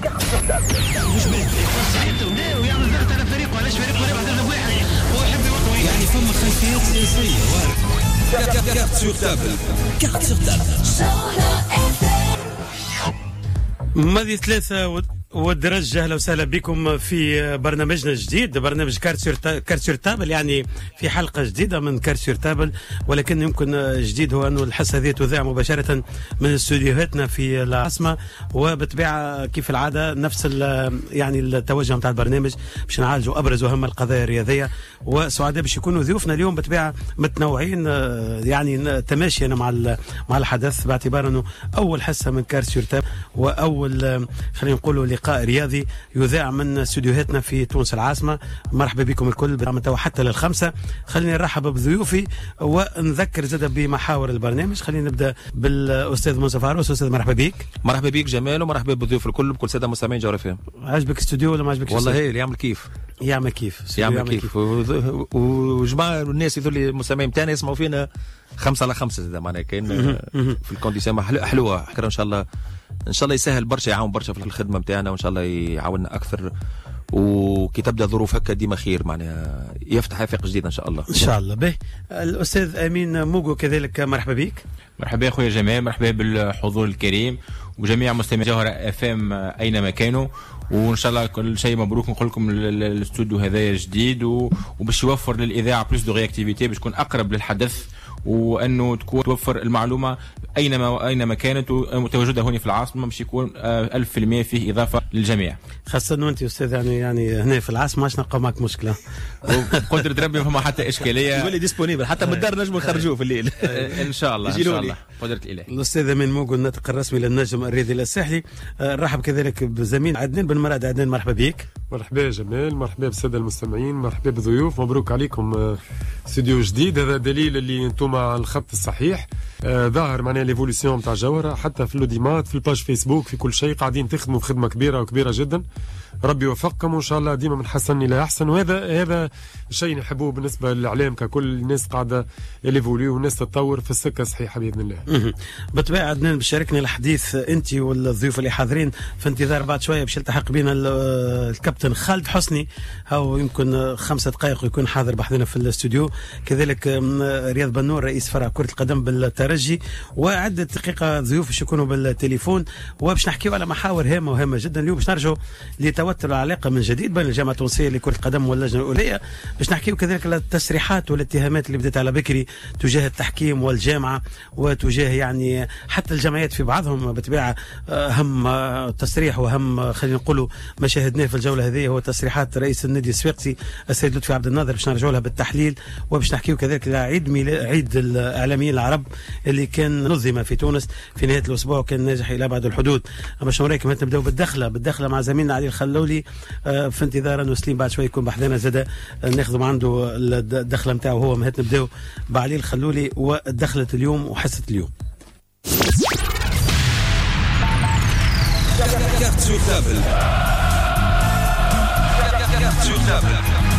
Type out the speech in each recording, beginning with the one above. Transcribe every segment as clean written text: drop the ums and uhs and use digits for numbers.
ويعمل ضغط على فريقه. علاش فريقه ربح هدف واحد ويحب يوطي يعني فما خلفيات سياسية وارد. كارت سور تابل. كارت سور تابل. ماضي 3 والدرجة. أهلا وسهلا بكم في برنامجنا الجديد، برنامج كارت سور تابل، يعني في حلقة جديدة من كارت سور تابل. ولكن يمكن جديد هو أنه الحصة هذه تذاع مباشرة من استوديوهاتنا في العاصمة، وبالطبيعة كيف العادة نفس يعني التوجه نتاع البرنامج باش نعالجوا أبرز وأهم القضايا الرياضية. وسعداء باش يكونوا ضيوفنا اليوم بالطبيعة متنوعين، يعني تماشيا مع الحدث، باعتبار أنه أول حصة من كارت سور تابل وأول خلينا نقولوا لقاء رياضي يذاع من استوديوهاتنا في تونس العاصمة. مرحبا بكم الكل برنامج حتى لل5. خليني نرحب بضيوفي ونذكر زاد بمحاور البرنامج. خلينا نبدا بالاستاذ منصف عروس. استاذ مرحبا بك. مرحبا بك جمال، ومرحبا بالضيوف الكل، بكل ساده مستمعين جوهر فهم. عجبك الاستوديو ولا ما عجبكش؟ والله هي اللي يعمل كيف يعمل كيف وجماعه الناس يذول المستمعين بتاعنا يسمعوا فينا 5/5 زاد معناها كاين في الكونديسيون حلوه. حكرا ان شاء الله يسهل برشا، يعاون برشا في الخدمه بتاعنا، وان شاء الله يعاوننا اكثر. وكي تبدا ظروف هكا ديما خير، معناها يفتح افاق جديده ان شاء الله. ان شاء الله. به الاستاذ امين موغو كذلك مرحبا بك. مرحبا اخويا جمال، مرحبا بالحضور الكريم وجميع مستمعي جوهر اف ام اينما كانوا. وان شاء الله كل شيء مبروك. نقول لكم الاستوديو هذايا جديد وباش يوفر للاذاعه بلوس دو رياكتيفيتي، باش تكون اقرب للحدث، وانه تكون توفر المعلومه اينما كانت، وتواجدها هنا في العاصمه باش يكون 1000% فيه اضافه للجميع. خاصه انه انت استاذ يعني هنا في العاصمه ماش نلقاو معك مشكله. قدرة ربي ما فما حتى اشكاليه. يولي ديسبونيبل حتى من الدار نجموا نخرجوه في الليل. ان شاء الله ان شاء الله قدرة الاله. الاستاذ امين موغو الناطق الرسمي للنجم الرياضي الساحلي. نرحب كذلك بزميل عدنان بن مراد. عدنان مرحبا بك. مرحبا يا جمال، مرحبا بالساده المستمعين، مرحبا بالضيوف، مبروك عليكم استوديو جديد. هذا دليل اللي انتم على الخط الصحيح. ظاهر معناها ليفوليسيون تاع جوهره، حتى في اللوديمات، في الباج فيسبوك، في كل شيء قاعدين تخدموا في خدمه كبيره وكبيره جدا. ربي يوفقكم وان شاء الله ديما من حسن الى احسن. وهذا الشيء نحبوه بالنسبه للاعلام ككل. الناس قاعده ليفوليو والناس تتطور في السكه الصحيحه باذن الله. بالطبيعه عدنان بشاركنا الحديث انت والضيوف اللي حاضرين في انتظار بعد شويه باش يلتحق بنا الكابتن خالد حسني، او يمكن 5 دقائق يكون حاضر بحضنا في الاستوديو. كذلك رياض بنور رئيس فرع كره القدم بالترجي، وعده دقيقه ضيوف باش يكونوا بالتليفون، وباش نحكيو على محاور هامه وهامه جدا. اليوم باش نرجعوا لتوتر العلاقه من جديد بين الجامعه التونسيه لكره القدم واللجنه الاوليه. باش نحكيو كذلك على التسريحات والاتهامات اللي بدات على بكري تجاه التحكيم والجامعه، وتجاه يعني حتى الجمعيات في بعضهم. بالطبيعه اهم تصريح واهم خلينا نقولوا ما شاهدناه في الجوله هذه هو تصريحات رئيس النادي الصفاقسي السيد لطفي عبد الناظر. باش نرجعوا لها بالتحليل، وباش نحكيو كذلك على عيد الاعلاميين العرب اللي كان نظم في تونس في نهايه الاسبوع وكان ناجح الى ابعد الحدود. اما شنو رايكم نبداو بالدخله مع زميلنا علي الخلولي في انتظار انه سليم بعد شوي يكون بحذنا زاد ناخذ عنده الدخله نتاعو هو. مهات نبداو بعلي الخلولي ودخله اليوم وحصه اليوم. كارت سور تابل. كارت سور تابل.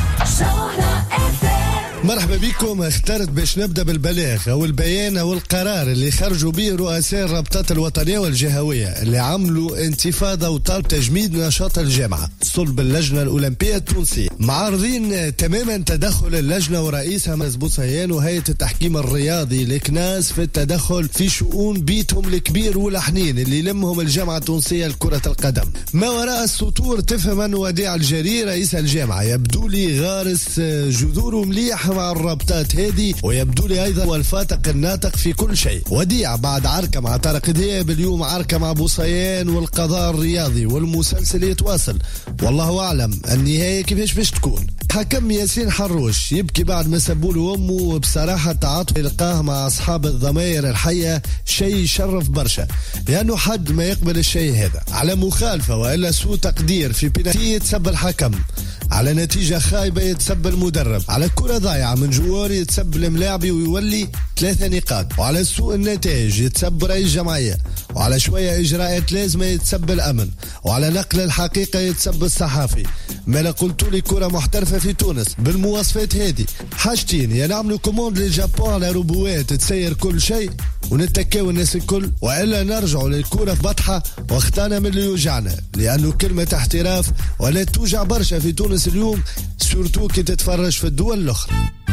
مرحبا بكم. اخترت باش نبدا بالبلاغ او البيان او القرار اللي خرجوا به رؤساء الرابطات الوطنيه والجهويه اللي عملوا انتفاضه وطالب تجميد نشاط الجامعه صلب اللجنه الاولمبيه التونسيه، معارضين تماما تدخل اللجنه ورئيسها بوصيان وهيئه التحكيم الرياضي الكناس في التدخل في شؤون بيتهم الكبير والحنين اللي يلمهم الجامعه التونسيه لكره القدم. ما وراء السطور تفهم ان وديع الجري رئيس الجامعه يبدو لي غارس جذوره مليح مع الرابطات هذه، ويبدو لي ايضا والفاتق الناطق في كل شيء. وديع بعد عركه مع طارق دياب، اليوم عركه مع بوصيان والقضاء الرياضي، والمسلسل يتواصل. والله اعلم النهايه كيفاش باش تكون. حكم ياسين حروش يبكي بعد ما سبوا له امه، وبصراحه التعاطف يلقاه مع اصحاب الضمائر الحيه شيء يشرف برشا، لانه حد ما يقبل الشيء هذا. على مخالفه والا سوء تقدير في بنالتي يتسب الحكم، على نتيجه خايبه يتسب المدرب، على كره ضايعه من جوار يتسب الملاعبي ويولي 3 نقاط، وعلى سوء النتائج يتسب رئيس جمعيه، وعلى شويه اجراءات لازمه يتسب الامن، وعلى نقل الحقيقه يتسب الصحافي. ما لا قلت لي كره محترفه في تونس بالمواصفات هذه حاجتين: يا نعملوا كوموند للجابون على روبوات تسير كل شيء، ونتكاو الناس الكل، والا نرجعوا للكره في بطحه واختانا من اللي يوجعنا، لانه كلمه احتراف ولا توجع برشا في تونس اليوم، سورتو كي تتفرج في الدول الاخرى.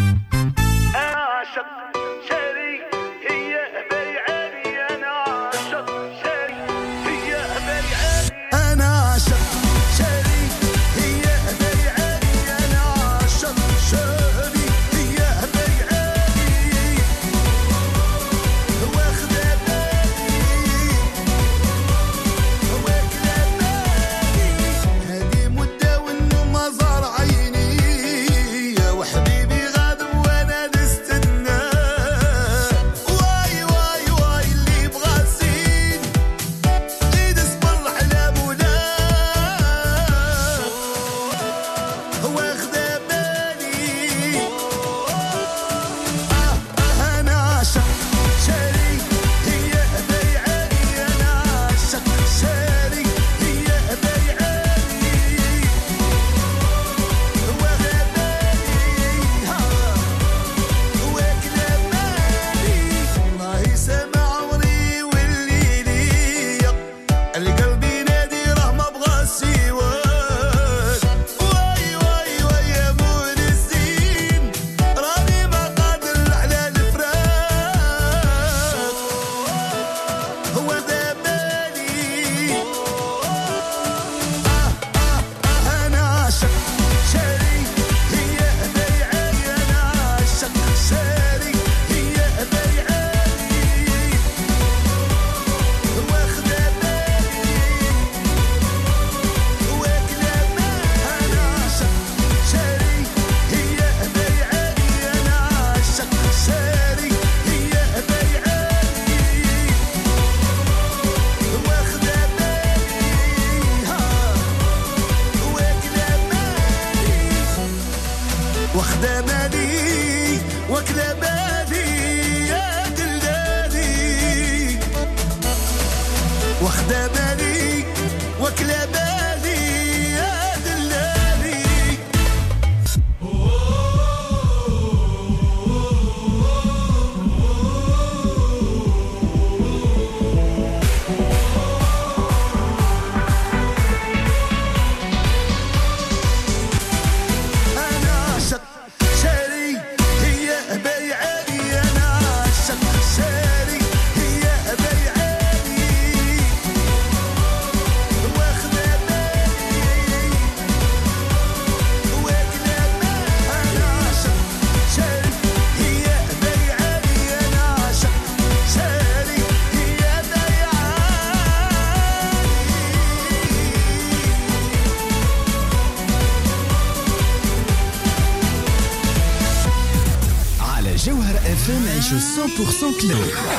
جوهر FM عيشوا 100% كلو.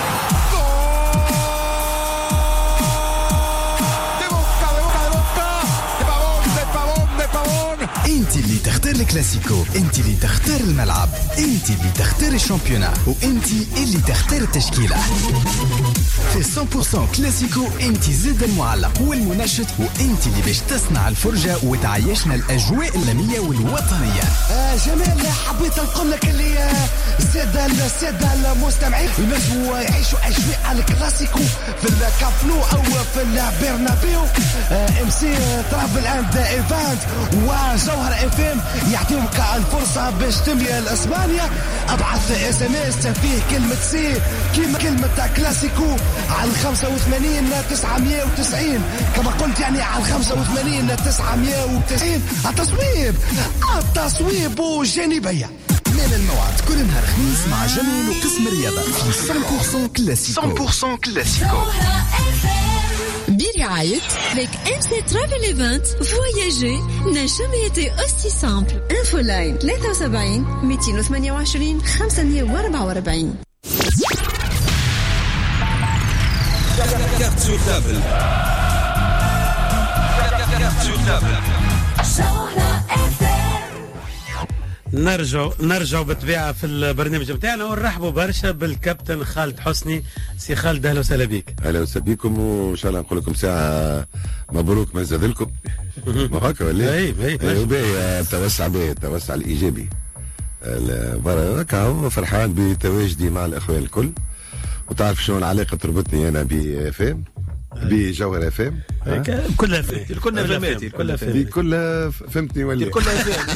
انت اللي تختار الكلاسيكو، انت اللي تختار الملعب، انت اللي تختار الشامبيونا، وانت اللي تختار التشكيلة. في 100% كلاسيكو انت زاد المعلق والمنشط، وانت اللي باش تصنع الفرجة وتعيشنا الاجواء العالمية والوطنية. جمال حبيت نقول لك اللي السادة المستمعين ينجموا يعيشوا اجواء على الكلاسيكو في الكاب نو او في البرنابيو. ام سي ترافل اند ايفنت وجوهر اف ام يعطيهم الفرصه باش تملي الاسبانيا. ابعث اس ام اس فيه كلمه سي كيما كلمه كلاسيكو على 85 990 كما قلت، يعني على 85 990. التصويب وجانبيه من الموعد كل نهار خميس مع جميل وقسم الرياضة في 100% كلاسيكو. 100% كلاسيكو برعاية avec MC Travel Event. Voyager n'a jamais été aussi simple. Infoline 73 228 544. Carte sur table. Carte sur table. نرجع بالطبيعه في البرنامج بتاعنا ونرحبوا برشا بالكابتن خالد حسني. سي خالد اهلا وسهلا بك. اهلا وسهلا بكم، وان شاء الله نقول لكم ساعه مبروك ما زادلكم. ما هكا ولا اي توسع الايجابي هكا فرحان بتواجدي مع الاخوان الكل، وتعرف شلون علاقه تربطني انا بفام بجوهر فام كلها فهم كلنا فهمتي كلها فهمتني ولا كلها فهم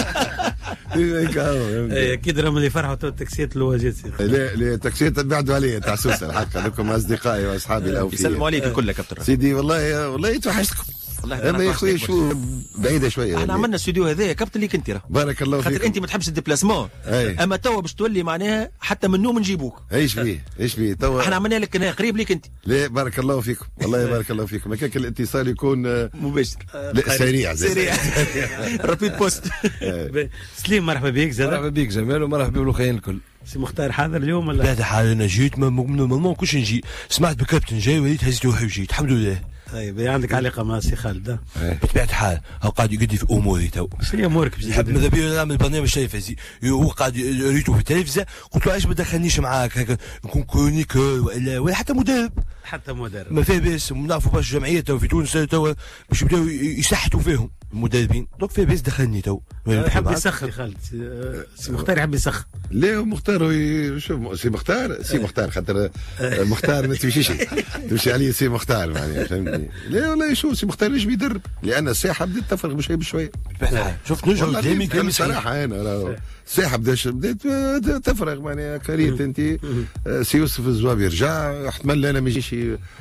اكيد راهم اللي فرحوا التاكسيات الواجات. لا التاكسيات بعدوا عليا تاع سوسه الحق هذوكم اصدقائي واصحابي الاوفياء يسلموا عليك الكل يا كابتن سيدي. والله توحشتكم اما يا خويا شو بعيده شويه. احنا عملنا الاستوديو هذا يا كابتن ليك انت بارك الله فيك خاطر انت ما تحبش الديبلاسمون اما توا باش تولي معناها حتى من النوم نجيبوك. ايش فيه توا احنا عملنا لك هنا قريب ليك انت. لا بارك الله فيكم والله بارك الله فيكم. ما كان الاتصال يكون مباشر لا سريع رابيد بوست. سليم مرحبا بك زاد. مرحبا بك جمال ومرحبا بالخير الكل. سي مختار حاضر اليوم ولا؟ لا حاضر انا جيت ما كنتش نجي سمعت بكابتن جاي وليت هزيت روحي وجيت الحمد لله. طيب عندك علاقه مع سي خالد؟ بطبيعه الحال هو قاعد يقدي في اموري تو. شنو هي امورك؟ نحب ماذا بيا نعمل برنامج تلفزيوني هو قاعد ريتو في التلفزه قلت له علاش ما تدخلنيش معاك هكا نكون كرونيكور ولا حتى مدرب ما فيه باس. نعرفوا برشا جمعيات تو في تونس تو باش يبداو يسحتوا فيهم المدربين دوك فيه باس دخلني تو. يحب يسخن خالد سي مختار يحب يسخن. لا مختار شوف سي مختار خاطر مختار ما تمشي عليه سي مختار معناها فهمتني. لا والله شو سي مختار ليش بيدرب لان الساحه بدات تفرغ بشويه بشويه. شفت نجم كلامي صراحه انا الساحه بدات تفرغ معناها كريت انت سي يوسف الزوابي رجع احتمال انا ما يجيش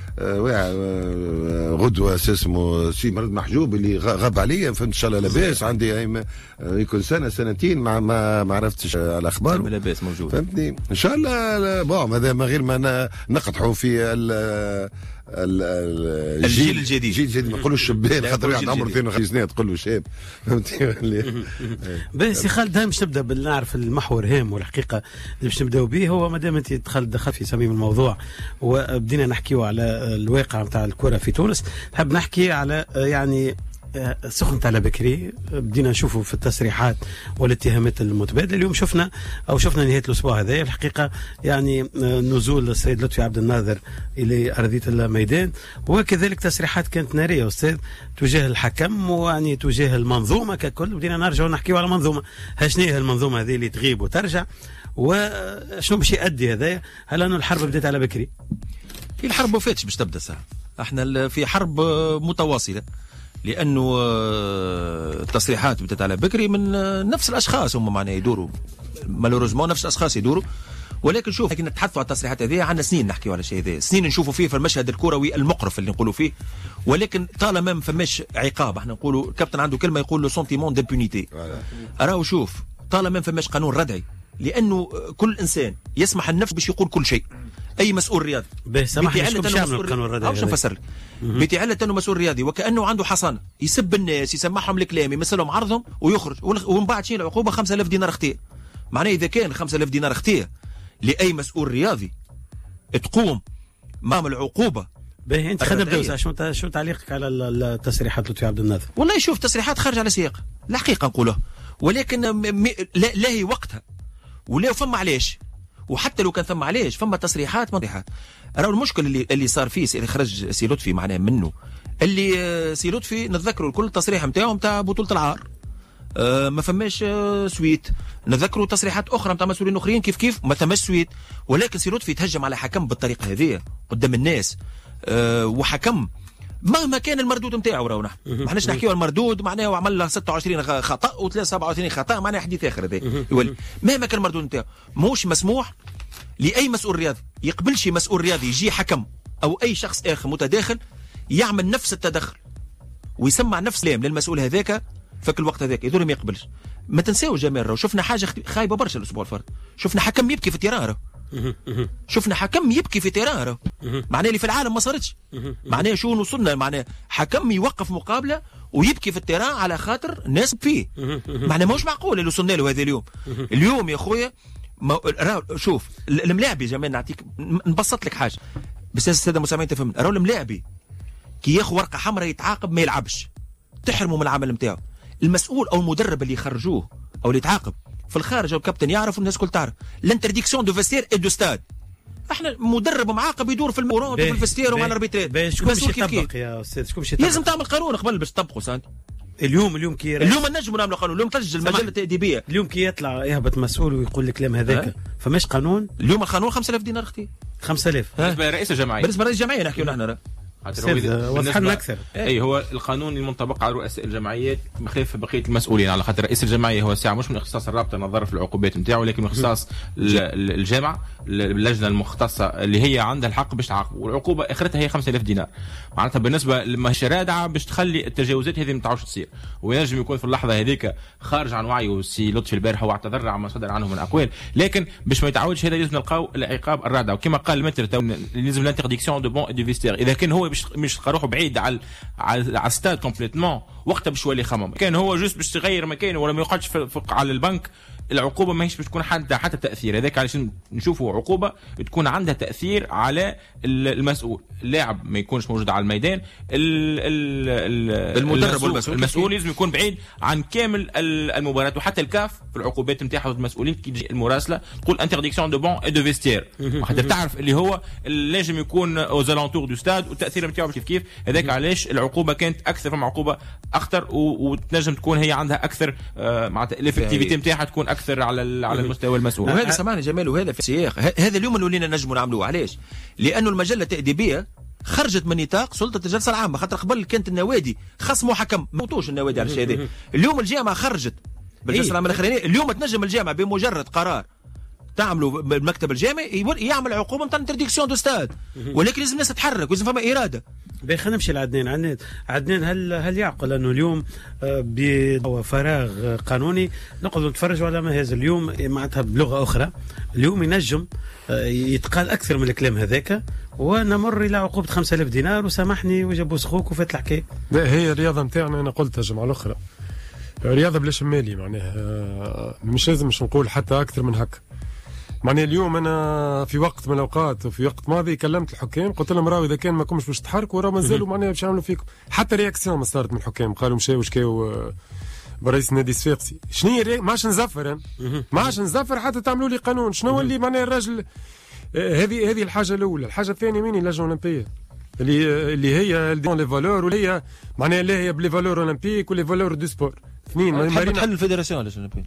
غدوه اسمه سي مرض محجوب اللي غاب عليا فهمت ان شاء الله لاباس عندي يكون سنتين ما عرفتش الاخبار لاباس موجود فهمتني ان شاء الله. بون هذا من غير ما نقطعوا في الجيل الجديد ما نقولوش شبان خاطر واحد عمره 52 سنه تقول له شاب فهمتني. بس خالد باش نبدا نعرف المحور هام والحقيقه اللي باش نبداو به هو ما دام انت دخلت في صميم الموضوع وبدينا نحكيو على الواقع نتاع الكره في تونس. نحب نحكي على يعني سخن تاع بكري بدينا نشوفوا في التصريحات والاتهامات المتبادله. اليوم شفنا نهايه الاسبوع هذا الحقيقه يعني نزول السيد لطفي عبد الناظر الى ارضيه الميدان وكذلك تصريحات كانت ناريه استاذ تجاه الحكم ويعني تجاه المنظومه ككل. بدينا نرجع نحكيوا على منظومه شنو هي المنظومه هذه اللي تغيب وترجع وشنو باش يؤدي هذايا. هل انه الحرب بدات على بكري؟ الحرب ما فاتش باش تبدا ساعه. احنا في حرب متواصله لانه التصريحات بدات على بكري من نفس الاشخاص هم معناها يدوروا مالوريزمون نفس الاشخاص يدوروا. ولكن شوف لكن نتحدثوا على التصريحات هذه عندنا سنين نحكيوا على الشيء هذا سنين نشوفوا فيه في المشهد الكروي المقرف اللي نقولوا فيه. ولكن طالما ما فماش عقاب احنا نقولوا الكابتن عنده كلمه يقول له سونتيمون دامبونيتي. راهو شوف طالما ما فماش قانون ردعي لانه كل انسان يسمح النفس باش يقول كل شيء. اي مسؤول رياضي بسمح القانون الردعي باش نفسر لك بتعلة انه مسؤول رياضي وكانه عنده حصانه يسب الناس يسمعهم الكلام يمثلهم عرضهم ويخرج ومن بعد شيء العقوبه 5000 دينار اختيار. معناه اذا كان 5000 دينار اختيار لاي مسؤول رياضي تقوم امام العقوبه. باهي انت خدم دوسه شو تعليقك على التصريحات لطفي عبد الناظر؟ والله شوف تصريحات خارجه على سياق الحقيقه نقولها ولكن لا هي وقتها ولا فما علاش. وحتى لو كان ثم علاش فما تصريحات مضحات. راهو المشكل اللي صار فيه اللي خرج سي لطفي معناه منه اللي سي لطفي نتذكروا الكل التصريح نتاعو نتاع بطوله العار ما فماش سويت. نذكروا تصريحات اخرى نتاع مسؤولين اخرين كيف ما ثماش سويت. ولكن سي لطفي تهجم على حكم بالطريقه هذه قدام الناس وحكم مهما كان المردود نتاعو. راهو نحن ما احناش نحكيو على المردود معناه وعمل له 26 خطا و 37 خطا معناه حديث اخر هذا يولي مهما كان المردود نتاعو موش مسموح لاي مسؤول رياضي يقبلش مسؤول رياضي يجي حكم او اي شخص اخر متداخل يعمل نفس التدخل ويسمع نفس الكلام للمسؤول هذاك فك الوقت هذاك يدور ما يقبلش. ما تنساو جمال راهو شفنا حاجه خايبه برشا الاسبوع الفارط. شفنا حكم يبكي في التيران شفنا حكم يبكي في تيران معناه اللي في العالم ما صارتش. معناه شو وصلنا معناه حكم يوقف مقابله ويبكي في التيران على خاطر ناس فيه. معناه ماهوش معقول اللي وصلنا له هذا اليوم يا خويا. شوف الملاعبي جمال نعطيك نبسط لك حاجه بس الساده المستمعين تفهمنا. راهو الملاعبي كي ياخذ ورقه حمراء يتعاقب ما يلعبش تحرمه من العمل نتاعو. المسؤول او المدرب اللي يخرجوه او اللي يتعاقب في الخارج او الكابتن يعرف والناس كل تعرف لانترديكسيون دو فيستير اي دو ستاد. احنا مدرب معاقب يدور في المورات وفي الفيستير ومع الاربيترات. شكون باش يطبق يا استاذ شكون باش يطبق؟ لازم تعمل قانون قبل باش تطبقه سانتي. اليوم نجموا نعملوا قانون. اليوم تسجل المجله التأديبيه. اليوم كي يطلع يهبط مسؤول ويقول الكلام هذاك فماش قانون. اليوم القانون 5000 دينار اختي 5000 بالنسبه لرئيس الجمعيه. بالنسبه لرئيس الجمعيه نحكيو نحن وضحنا اكثر. اي هو القانون المنطبق على رؤساء الجمعيات بخلاف بقيه المسؤولين، على خاطر رئيس الجمعيه هو ساعه مش من اختصاص الرابطه نظر في العقوبات نتاعو، لكن من اختصاص الجامعه اللجنه المختصه اللي هي عندها الحق باش تعاقب، والعقوبه اخرتها هي 5000 دينار. معناتها بالنسبه لماهيش رادعه باش تخلي التجاوزات هذه ما تعاودش تصير، وينجم يكون في اللحظه هذيك خارج عن وعيه. سي لطفي البارحه واعتذر عما صدر عنه من اقوال، لكن باش ما يتعاودش هذا لازم نلقاو العقاب الرادع. وكما قال المتر لازم لانترديكسيون دو بون دو فيستير. اذا كان هو مش روحه بعيد على ستاد كومبليتمون، وقتها باش يولي يخمم. كان هو جوست باش يغير مكانه ولا ما يقعدش على البنك، العقوبه ماهيش باش تكون حتى تاثير. هذاك علشان نشوفوا عقوبه تكون عندها تاثير على المسؤول. اللاعب ما يكونش موجود على الميدان، المدرب المسؤول لازم يكون بعيد عن كامل المباراه. وحتى الكاف في العقوبات نتاعها المسؤولين كي تجي المراسله تقول انترديكسيون دو بون اي دو فيستير، حتى تعرف اللي هو لازم يكون اوزالونتور دو ستاد، والتاثير نتاعو كيف هذاك علاش العقوبه كانت اكثر، فما عقوبه اخطر وتنجم تكون هي عندها اكثر معناتها الافكتيفيتي نتاعها تكون اكثر على المستوى المسؤول. وهذا سمعني جمال، وهذا في السياق هذا اليوم اللي ولينا نجموا نعملوه. علاش؟ لانه المجله التاديبيه خرجت من نطاق سلطه الجلسه العامه، خاطر قبل كانت النوادي خصموا حكم ما موتوش النوادي على الشيء هذا. اليوم الجامعه خرجت بالجلسه العامه الاخرانيه. اليوم تنجم الجامعه بمجرد قرار تعملوا المكتب الجامعي يعمل عقوبه نتاع انترديكسيون دو ستاد، ولكن لازم الناس تتحرك ولازم فما اراده. خلينا نمشي لعدنان. عدنان هل يعقل انه اليوم بفراغ قانوني نقعد نتفرجوا على ما هذا اليوم معناتها بلغه اخرى؟ اليوم ينجم يتقال اكثر من الكلام هذاك ونمر الى عقوبه 5000 دينار وسامحني وجابوا سخوك وفات الحكايه. هي الرياضه نتاعنا، انا قلتها الجمعه الاخرى، رياضه بلا شمالي معناها مش لازم مش نقول حتى اكثر من هكا. معناها اليوم انا في وقت من الاوقات وفي وقت ماضي كلمت الحكام قلت لهم راهو اذا كان ما كنتش باش تحركوا راه مازالوا معناها باش يعملوا فيكم. حتى رياكسيون ما صارت من الحكام، قالوا مشاو وشكاو برئيس النادي الصفاقسي. شنو هي ما عادش نزفر ما عادش نزفر حتى تعملوا لي قانون. شنو اللي معناها الراجل هذه الحاجه الاولى. الحاجه الثانيه مين اللجنه الاولمبيه اللي هي لي فالور، واللي هي معناها اللي هي بلي فالور اولمبيك ولي فالور دو سبور. اثنين تحل الفيدراسيون الاولمبيه،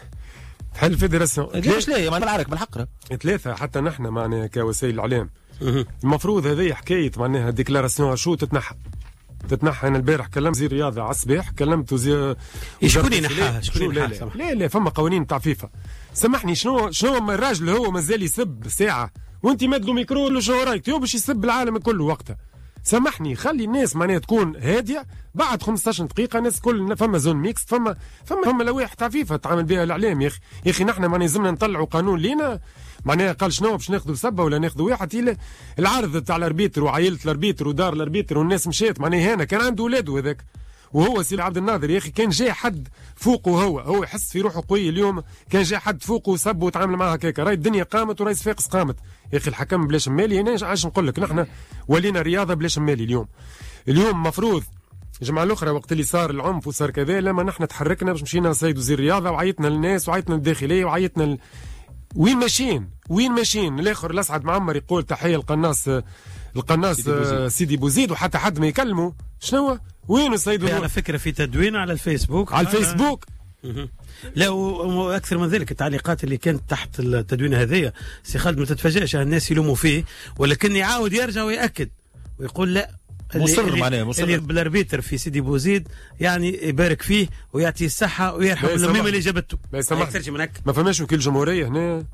تحل الفيدراسيون. ليش لا معناها العرك بالحق ثلاثه. حتى نحن معناها كوسائل الاعلام المفروض هذه حكايه معناها ديكلاراسيون شو تتنحى. انا البارح كلمت وزير الرياضه على الصباح، كلمت وزير شكون ينحاها؟ لا فما قوانين تاع فيفا. سامحني شنو الراجل هو مازال يسب ساعه وانت مدلو ميكرو له شو رايك باش يسب العالم كله وقتها؟ سامحني خلي الناس معناها تكون هاديه. بعد 15 دقيقه الناس كل فما زون ميكس، فما لوائح تاع فيفا تعمل بها الاعلام. يا اخي نحن معناها لازمنا نطلعوا قانون لينا معناها قال شنو باش ناخذوا سبه ولا ناخذوا واحد. العرض تاع الاربيتر وعائله الاربيتر ودار الاربيتر والناس مشات معناها هنا كان عنده ولاده هذاك، وهو سي عبد الناظر يا اخي كان جاي حد فوقه، هو يحس في روحه قوي. اليوم كان جاي حد فوقه وسب وتعامل معاه هكاك. راهي الدنيا قامت وراهي صفاقس قامت. يا اخي الحكم بلا شمالي. انا عايش نقول لك نحن ولينا رياضه بلا شمالي. اليوم مفروض الجمعه الاخرى وقت اللي صار العنف وصار كذا، لما نحن تحركنا باش مشينا لسيد وزير الرياضه وعيطنا للناس وعيطنا للداخليه وعيطنا وين ماشيين الاخر الاسعد معمر يقول تحيه القناص سيدي بوزيد وحتى حد ما يكلمه. شنو وين السيد على فكره في تدوين على الفيسبوك لا واكثر من ذلك التعليقات اللي كانت تحت التدوين هذه سي خالد ما تتفاجئش الناس يلوموا فيه، ولكن يعاود يرجع ويأكد ويقول لا مصر بالاربيتر في سيدي بوزيد يعني يبارك فيه ويعطيه الصحه ويرحم الميمه اللي جابته. ما فماش وكيل جمهوريه هنا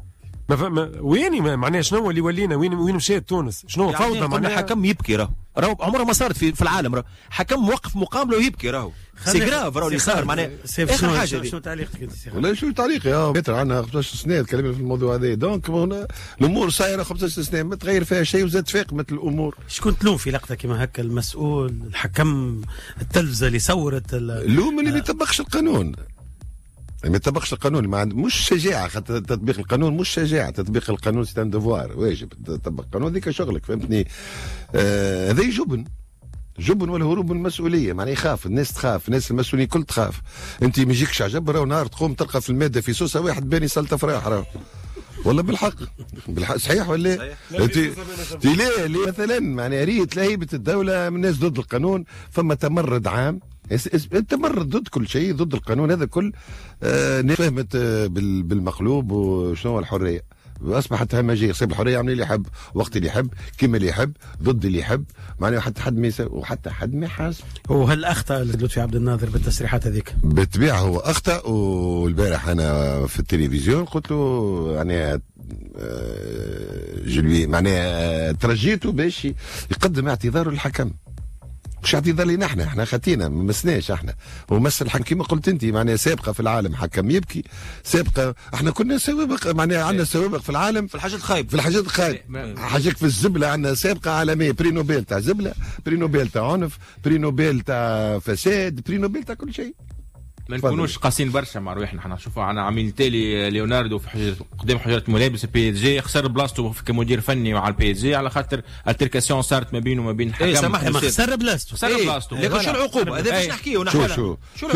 وين معناها شنو اللي ولينا وين مشات تونس؟ شنو يعني فوضى معناها حكم يبكي راهو عمرها ما صارت في العالم. حكم موقف مقابله ويبكي راهو سي جراف راهو اللي صار معناها اخر حاجه. شنو تعليقك انت سي؟ ولا شو تعليقي؟ بيتر عندنا 15 سنه تكلمنا في الموضوع هذا، دونك الامور صايره 15 سنه ما تغير فيها شيء وزاد تفاقمت الامور. شكون تلوم في لقطه كما هكا؟ المسؤول، الحكم، التلفزه اللي صورت اللوم اللي ما يطبقش القانون. ما يطبقش القانون، مش شجاعه. خاطر تطبيق القانون مش شجاعه، تطبيق القانون سي ان ديفوار، واجب تطبق القانون. ذيك شغلك فهمتني. هذا جبن والهروب من المسؤوليه. معناها يخاف الناس، تخاف الناس المسؤولين كل تخاف. انت ما يجيكش عجب راهو نهار تقوم تلقى في الماده في سوسه واحد باني سلطه فراح راهو والله بالحق صحيح ولا انت ليه مثلا معناها ريت لهيبه الدوله من الناس ضد القانون. فما تمرد عام، التمرد ضد كل شيء، ضد القانون. هذا كل فهمت بالمقلوب وشنو الحريه. اصبحت همجيه. صاحب الحريه يعمل اللي يحب وقت اللي يحب كيما اللي يحب ضد اللي يحب، معناها حتى حد ما وحتى حد ما يحاسب. وهل اخطا لطفي عبد الناصر بالتصريحات هذيك؟ بالطبيعه هو اخطا. والبارح انا في التلفزيون قلت له يعني جلوي معناها ترجيته باش يقدم اعتذاره للحكم، مش اعتذار لنا احنا خاتينا ما مسناش احنا. ومثل الحكم كما قلت انت معناها سابقه في العالم حكم يبكي، سابقه احنا كنا سوابق معناها عندنا سوابق في العالم في الحاجات الخايب، في الحاجات الخايب. حاجك في الزبله عندنا سابقه عالميه، بري نوبل تاع زبله، بري نوبل تاع عنف، بري نوبل تاع فساد، بري نوبل تاع كل شيء. ما نكونوش قاسين برشا مع روحنا. احنا نشوفوا عنا عاملين تالي ليوناردو في قدام حجره ملابس البي اس جي، خسر بلاصتو كمدير فني مع البي اس جي على خاطر التركاسيون صارت ما بينه وما بين الحكم. سامحني خسر بلاصتو، خسر بلاصتو. لكن شو العقوبه؟ هذا باش نحكيو نحن. شو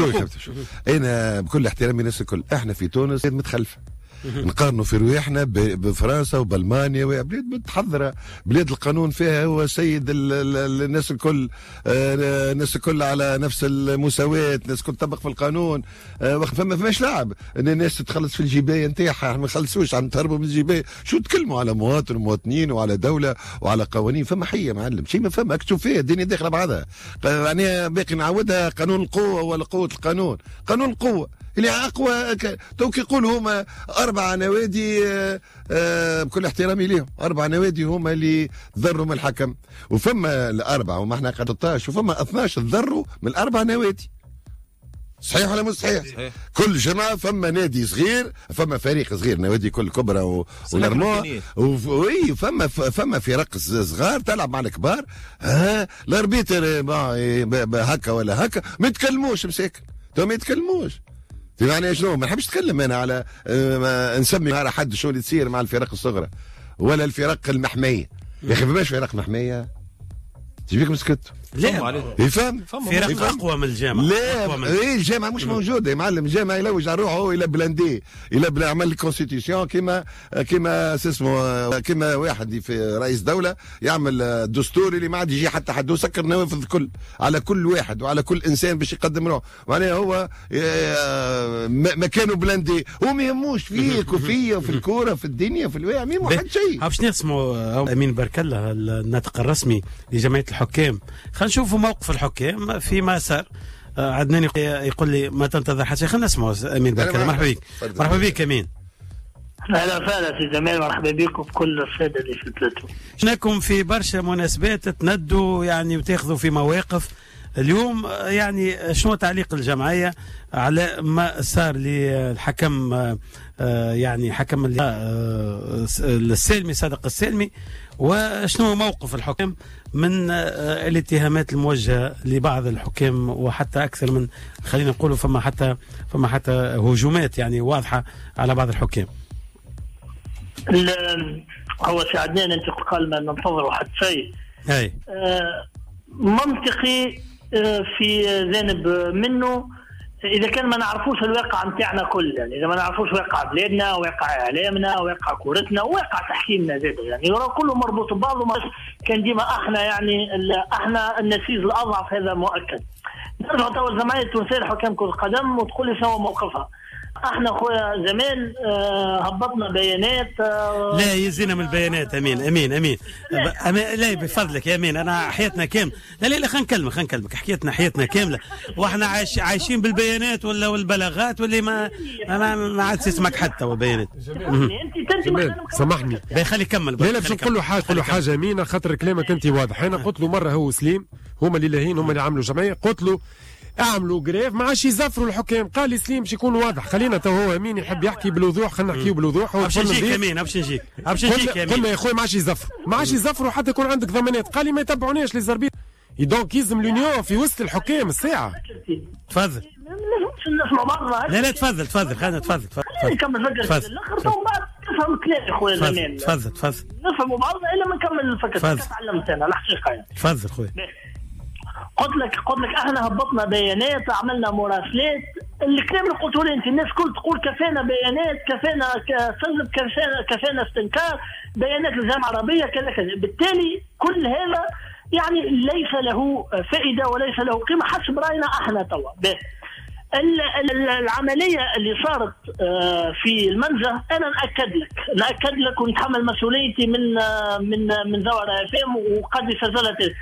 انا بكل احترامي الناس الكل، احنا في تونس متخلفه. نقارنوا في رواحنا بفرنسا وبالمانيا وبلاد متحضره، بلاد القانون فيها هو سيد الناس الكل، الناس الكل على نفس المساواه، الناس الكل تطبق في القانون. فماش لعب ان الناس تخلص في الجبايه نتاعها، ما نخلصوش عم تهربوا من الجبايه. شو تكلموا على مواطن ومواطنين وعلى دوله وعلى قوانين؟ فما حيه معلم شيء ما فما، اكتب فيها الدنيا داخله بعضها. يعني باقي نعودها قانون القوه ولا قوه القانون. قانون القوه اللي اقوى توك يقولوا هما 4 نوادي بكل احترامي ليهم، 4 نوادي هما اللي ضروا من الحكم، وفما الاربعه وما احنا 13 وفما 12 ضروا من 4 نوادي. صحيح ولا مش صحيح؟ كل جمعه فما نادي صغير، فما فريق صغير، نوادي كل كبرى والارموع، وي فما فرق صغار تلعب مع الكبار. الاربيتر هكا ولا هكا ما يتكلموش مساكن، ما يتكلموش. يعني شنو ما نحبش نتكلم انا على نسمي على حد شو اللي تصير مع الفرق الصغرى ولا الفرق المحميه. يا اخي فماش فرق محميه تجيك مسكت. لا يفهم فرق اقوى من الجامعه. لا ايه الجامعه مش موجوده يا معلم. الجامعه يلوج على روحه الى بلاندي، الى عمل الكونستيتيسيون كيما اسمه كيما واحد في رئيس دوله يعمل دستور اللي ما عاد يجي حتى حد وسكر النوافذ الكل على كل واحد وعلى كل انسان باش يقدم روحه. معناها هو مكانه بلاندي، هو ما يهموش فيك وفيا وفي الكوره في الدنيا في الواقع ما يهمو حد شيء. باش نسمعوا امين بركله الناطق الرسمي لجمعيه الحكام. خلينا نشوفوا موقف الحكام فيما صار. عدنان يقول لي ما تنتظر حتى. خلينا نسمعوا امين بركله. مرحبا بك. مرحبا بك امين. اهلا وسهلا سي جمال، مرحبا بكم بكل الساده اللي في البلاتو. شناكم في برشا مناسبات تندوا يعني وتاخذوا في مواقف. اليوم يعني شنو تعليق الجمعيه على ما صار للحكم يعني حكم السالمي صادق السالمي، وشنو موقف الحكام من الاتهامات الموجهه لبعض الحكام وحتى اكثر من خلينا نقولوا فما حتى هجومات يعني واضحه على بعض الحكام؟ هو سي عدنان انت قال ما ننتظر واحد شيء منطقي في جانب منه اذا كان ما نعرفوش الواقع نتاعنا كل، يعني اذا ما نعرفوش واقع بلادنا، واقع اعلامنا، واقع كورتنا، واقع تحكيمنا زاد، يعني كله مربوط ببعضه. كان ديما احنا النسيج الاضعف، هذا مؤكد. نرجع توا الجمعيه التونسيه لحكام كره القدم وتقول لي شنو موقفها. احنا خويا زمان هبطنا بيانات. لا يزينا من البيانات. امين لا بفضلك يا امين. انا حياتنا كامله لا خلينا نكلمك حكايتنا حياتنا كامله واحنا عايشين بالبيانات ولا والبلاغات واللي ما عاد تسمعك حتى والبيانات. جمال سامحني خلي يكمل. لا باش نقول له حاجه امينه خاطر كلامك انت واضح. انا قلت له مره هو سليم هما اللي لاهين هما اللي عملوا جمعيه، قلت له اعملوا جريف ما عادش يزفروا الحكام. قال لي سليم باش يكون واضح. خلينا تو هو امين يحب يحكي بالوضوح، خلينا نحكيو بالوضوح. باش نجيك امين باش نجيك يا امين. قلنا يا خويا ما عادش يزفروا حتى يكون عندك ضمانات. قال لي ما يتبعوناش لي زربيط. دونك يلزم لونيون في وسط الحكام الساعه. تفضل. نسمع بعضنا. لا تفضل خلينا تفضل. نكمل فكرة الاخر تو بعد نفهم كلام خويا زمان. تفضل نفهموا بعضنا الا ما نكمل الفكرة. تعلمت انا الحقيقه يعني. تفضل خويا. قلت لك احنا هبطنا بيانات، عملنا مراسلات. الكلام اللي قلته لي انت الناس كل تقول كفانا بيانات، كفانا سلب، كفانا استنكار، بيانات الجامعه العربيه كذا. بالتالي كل هذا يعني ليس له فائده وليس له قيمه حسب راينا احنا توا. العمليه اللي صارت في المنزه، انا ناكد لك ونتحمل مسؤوليتي من زوار FM، وقد سجلت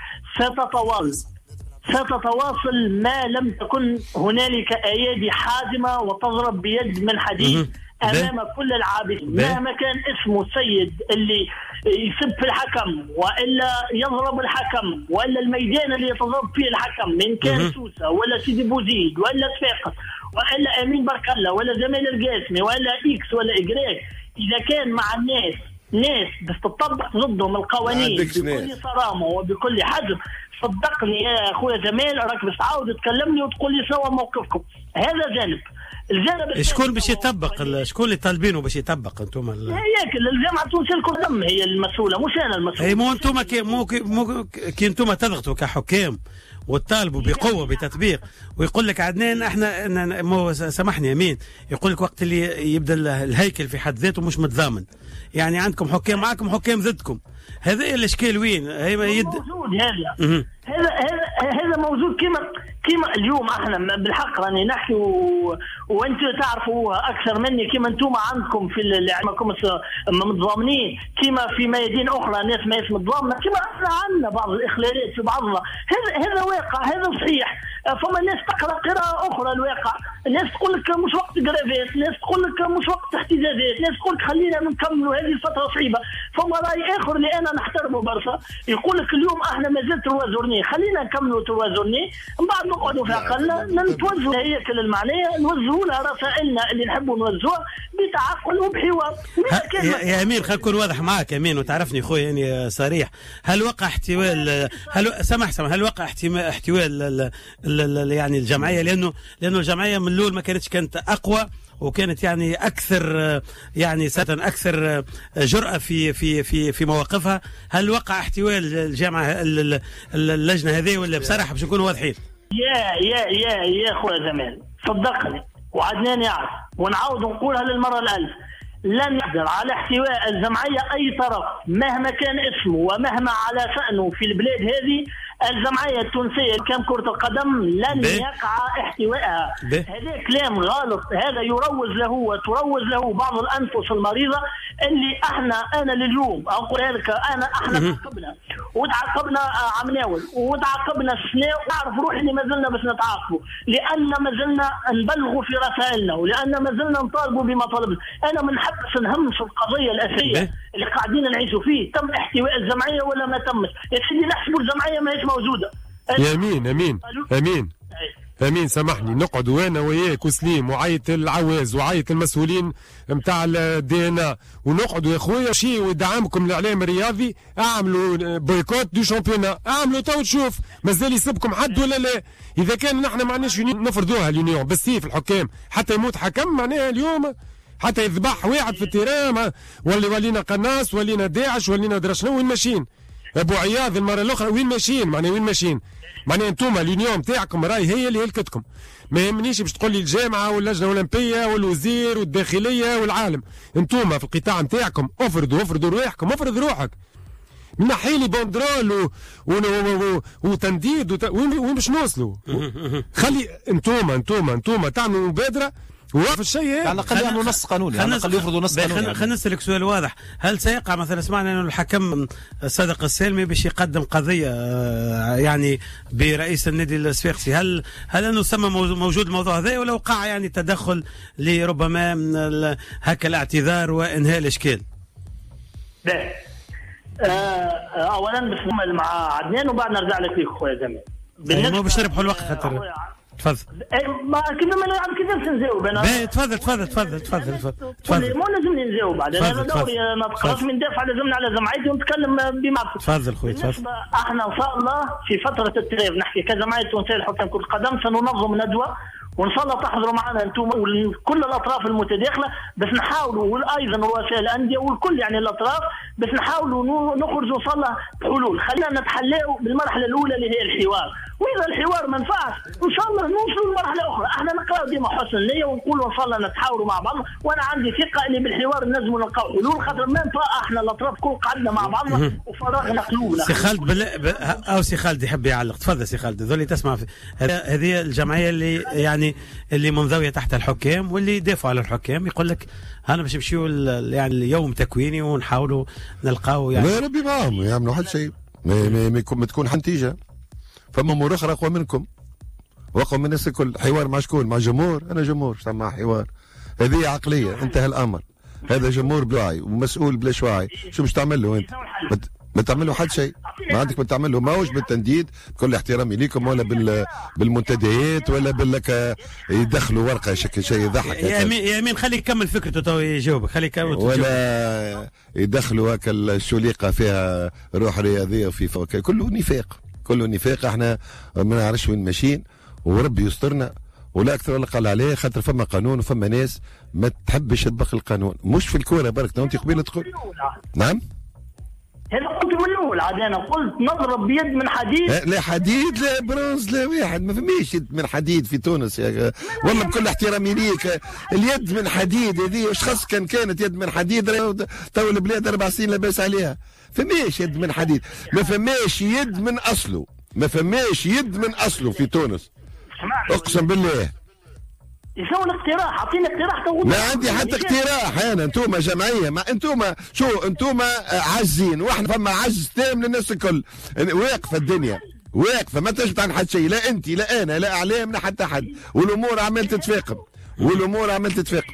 ستتواصل ما لم تكن هنالك ايادي حازمه وتضرب بيد من حديد امام كل العابثين، مهما كان اسمه السيد اللي يسب في الحكم والا يضرب الحكم والا الميدان اللي يتضرب فيه الحكم، من كان سوسه ولا سيدي بوزيد ولا صفاقس ولا امين برك الله ولا جمال القاسمي ولا اكس ولا اجراك، اذا كان مع ناس بس تطبق ضدهم القوانين بكل صرامه وبكل حجم، صدقني يا اخويا جمال راك بس تعاود تكلمني وتقول لي سوا موقفكم. هذا جانب. الجانب شكون باش يطبق؟ شكون اللي طالبينه باش يطبق؟ انتم هيك الجامعه التونسيه الكل هي المسؤوله، مش انا المسؤول. اي مو انتم كي انتم تضغطوا كحكام وتطالبوا بقوه بتطبيق، ويقول لك عدنان احنا مو سامحني امين، يقول لك وقت اللي يبدا الهيكل في حد ذاته مش متضامن، يعني عندكم حكام معكم حكام ضدكم، هذا الاشكال وين؟ هي موجود هذا موجود كيما اليوم احنا بالحق راني نحكي وانتم تعرفوا اكثر مني، كيما انتم عندكم في اللي عندكم متضامنين، كيما في ميادين اخرى ناس ما اسم متضامنه، كيما احنا عندنا بعض الاخلالات في بعضنا. هذا واقع، هذا صحيح. فما ناس تقرا قراءه اخرى الواقع، ناس تقول لك مش وقت جرافات، ناس تقول لك مش وقت احتجاجات، ناس تقول لك خلينا نكملوا هذه الفتره صعيبه. فما راي اخر اللي انا نحترمه برشا يقول لك اليوم احنا مازال تروازورني، خلينا نكملوا تروازورني، من بعد نقعدوا في عقلنا نتوجهوا هيكل المعنيه، نوجهوا لها رسائلنا اللي نحبوا نوجهوها بتعقل وبحوار. يا امين خلينا نكون واضح معك امين وتعرفني خويا يعني صريح، هل وقع احتواء هل وقع احتواء يعني الجمعيه؟ لانه الجمعيه من الاول ما كانت اقوى وكانت يعني اكثر يعني اكثر جرأة في مواقفها. هل وقع احتواء الجامعه اللجنه هذه ولا بصراحه باش نكونوا واضحين؟ يا خويا زمان صدقني وعدنان يعرف ونعاود نقولها للمره الألف، لن يقدر على احتواء الجمعيه اي طرف مهما كان اسمه ومهما على شأنه في البلاد هذه. الجمعية التونسية كم كرة القدم لن يقع احتوائها. هذا كلام غلط، هذا يروج له وتروج له بعض الأنفس المريضة اللي انا لليوم اقول لك احنا تعاقبنا وتعاقبنا عمناول وتعاقبنا السنة، ونعرف روحي اللي ما زلنا بس نتعاقبوا لأن ما زلنا نبلغوا في رسائلنا ولأن ما زلنا نطالبوا بمطالبنا. أنا ما نحبش نهمش القضية الأساسية اللي قاعدين نعيشوا فيه، تم احتواء الجمعية ولا ما تمش؟ يا سيدي نحسبوا الجمعية ما هيش موجودة. يا امين سامحني، نقعدوا انا وياك وسليم وعيط العواز وعيط المسؤولين نتاع الدي ان ا ونقعدوا يا خويا شي ودعمكم الاعلام الرياضي، اعملوا بويكوت دو شامبيونا، اعملوا تو تشوف مازال يسبكم حد ولا لا. اذا كان نحن ما عندناش نفرضوها اليونيون بالسيف الحكام حتى يموت حكم معناها اليوم حتى يذبح واحد في التيران ولينا قناص ولينا داعش ولينا درا شنو. وين ماشيين ابو عياض المره الاخرى؟ وين ماشيين معناها انتم اليونيون نتاعكم راهي هي اللي هلكتكم. ما يهمنيش باش تقول لي الجامعه واللجنه الاولمبيه والوزير والداخليه والعالم، انتم في القطاع نتاعكم افرضوا رواحكم، افرض روحك من ناحيه بوندرول وتنديد وين باش نوصلوا؟ خلي انتم تعملوا مبادره وفي الشيء على الاقل يعملوا نص قانوني، على الاقل يفرضوا نص قانوني. خلينا نسالك سؤال واضح، هل سيقع مثلا سمعنا انه الحكم صادق السالمي باش يقدم قضيه يعني برئيس النادي الصفاقسي، هل انه ثم موجود الموضوع هذا ولا وقع يعني تدخل لربما هكا الاعتذار وانهاء الاشكال؟ لا اولا بس نكمل مع عدنان وبعد نرجع لك فيك خويا زمان. مو باش نربحوا الوقت خاطر تفضل. ما كيف ما نعرف كيفاش نجاوب انا. تفضل. مو لازمني نجاوب بعد انا دوري ما تقدرش ندافع لازمنا على جمعيتي ونتكلم بمعرفة. تفضل خويا تفضل. احنا ان شاء الله في فتره التدريب نحكي كجمعيه تونسيه لحكام كره القدم سننظم ندوه وان شاء الله تحضروا معنا انتم وكل الاطراف المتداخله بس نحاولوا وايضا رؤساء الانديه والكل يعني الاطراف بس نحاولوا نخرجوا ان شاء الله بحلول. خلينا نتحلوا بالمرحله الاولى اللي هي الحوار، واذا الحوار ما نفعش ان شاء الله نوصلوا لمرحله اخرى. احنا نقراو ديما حسن النيه ونقولوا ان شاء الله نتحاوروا مع بعض، وانا عندي ثقه اللي بالحوار نجموا نلقاو حلول خاطر ما ينفع احنا الاطراف كل قعدنا مع بعضنا وفرغنا قلوبنا. سي خالد او سي خالد يحب يعلق. تفضل سي خالد. ذولي تسمع هذه الجمعيه اللي يعني يعني اللي منضويه تحت الحكام واللي يدافعوا على الحكام، يقول لك انا باش نمشيو يعني اليوم تكويني ونحاولوا نلقاو يعني يا ربي معاهم يعملوا حد شيء ما تكون نتيجه. فما امور اخرى اقوى منكم واقوى من الناس الكل. حوار مع شكون؟ مع جمهور. انا جمهور مع حوار، هذه عقليه. انتهى الامر. هذا جمهور بلاعي ومسؤول بلاش واعي. شو مش تعمل له انت؟ ما تعمل له حد شيء. ما عندك ما تعمل له، ماهوش بالتنديد بكل احترامي ليكم ولا بالمنتديات ولا بالك يدخلوا ورقه شيء يضحك. يا امين خليه يكمل فكرته تو يجاوبك. خليه يكمل. ولا يدخلوا هكا الشليقه فيها روح رياضيه وفي فوق. كله نفاق، كله نفاق. احنا ما نعرفش وين ماشيين وربي يسترنا ولا اكثر ولا قل عليه، خاطر فما قانون وفما ناس ما تحبش تطبق القانون. مش في الكوره برك. انت قبيله تقول نعم. هذا قلت من الاول عاد. انا قلت نضرب بيد من حديد. لا حديد لا برونز لا واحد. ما فماش يد من حديد في تونس يا والله بكل احترامي ليك. اليد من حديد هذه واش خاص كانت يد من حديد تو البلاد 4 سنين لاباس عليها. فماش يد من حديد. ما فماش يد من اصله. ما فماش يد من اصله في تونس. اقسم بالله. يسوي الاقتراح. اعطيني اقتراح. ما عندي حتى اقتراح. انا انتوما جمعيه، ما انتوما شو انتوما عاجزين واحنا فما عجز تام للناس الكل. واقفه الدنيا واقفه ما تجد عن حد شيء. لا انت لا انا لا اعلامنا حتى حد. والامور عمال تتفاقم. والامور عمال تتفاقم.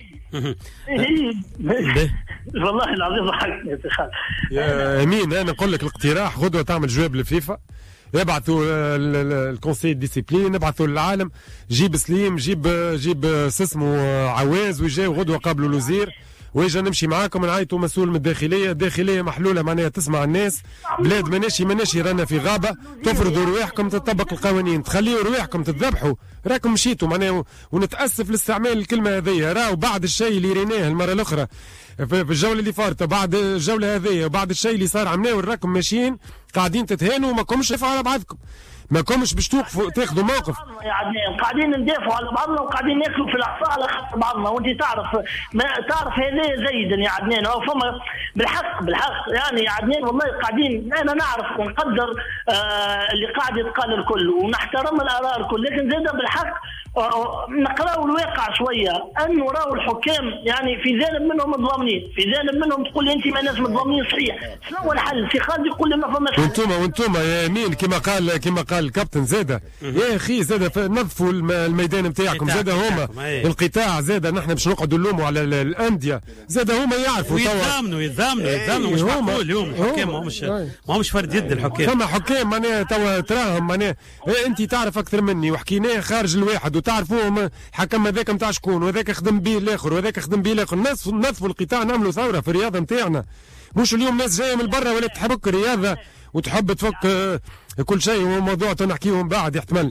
والله العظيم ضحكني يا خالد. يا امين انا نقول لك الاقتراح غدوه تعمل جواب للفيفا، يبعثوا الكونسي ديسيبلين، يبعثوا للعالم جيب سليم جيب اسمه عواز ويجاو غدوه قابلوا الوزير ويجا نمشي معاكم نعيطوا مسؤول من الداخليه محلوله معناها تسمع الناس. بلاد ماناش رانا في غابه تفرضوا رواحكم تطبق القوانين، تخليوا رواحكم تذبحوا. راكم مشيتوا معناها ونتاسف لاستعمال الكلمه هذه. راهو بعد الشيء اللي ريناه المره الاخرى في الجوله اللي فاتت بعد الجوله هذه وبعد الشيء اللي صار عملناه راكم ماشيين قاعدين تتهانوا وما كومش تدافعوا على بعضكم. ما كومش باش توقفوا تاخذوا موقف. قاعدين ندافعوا على بعضنا وقاعدين ناكلوا في العصا على خاطر بعضنا. وانت تعرف هذا زيدا يا عدنان. او فما بالحق يعني يا عدنان والله قاعدين. انا نعرف ونقدر اللي قاعد يتقال الكل ونحترم الاراء الكل، لكن زيدا بالحق نقراوا الواقع شويه. انه راهو الحكام يعني في جانب منهم متضامنين، في جانب منهم تقول لي انت ما ناس متضامنين. صحيح. شنو هو الحل؟ في خالد يقول لي ما فماش. وانتم يا يمين كما قال الكابتن زاده يا اخي زاده نظفوا الميدان نتاعكم. زاده هما القطاع زاده نحن باش نقعدوا نلوموا على الانديه. زاده هما يعرفوا يتضامنوا مش معقول اليوم الحكام ماهمش فرد يد الحكام. فما حكام معناها توا تراهم معناها انت تعرف اكثر مني وحكيناه خارج الواحد وتعرفوهم الحكم هذاك نتاع شكون وهذاك خدم به الاخر وهذاك خدم به الاخر. نظفوا القطاع نعملوا ثوره في الرياضه نتاعنا. مش اليوم ناس جايه من برا ولا تحبك الرياضه وتحب تفك كل شيء وموضوع تنحكيهم بعد يحتمل.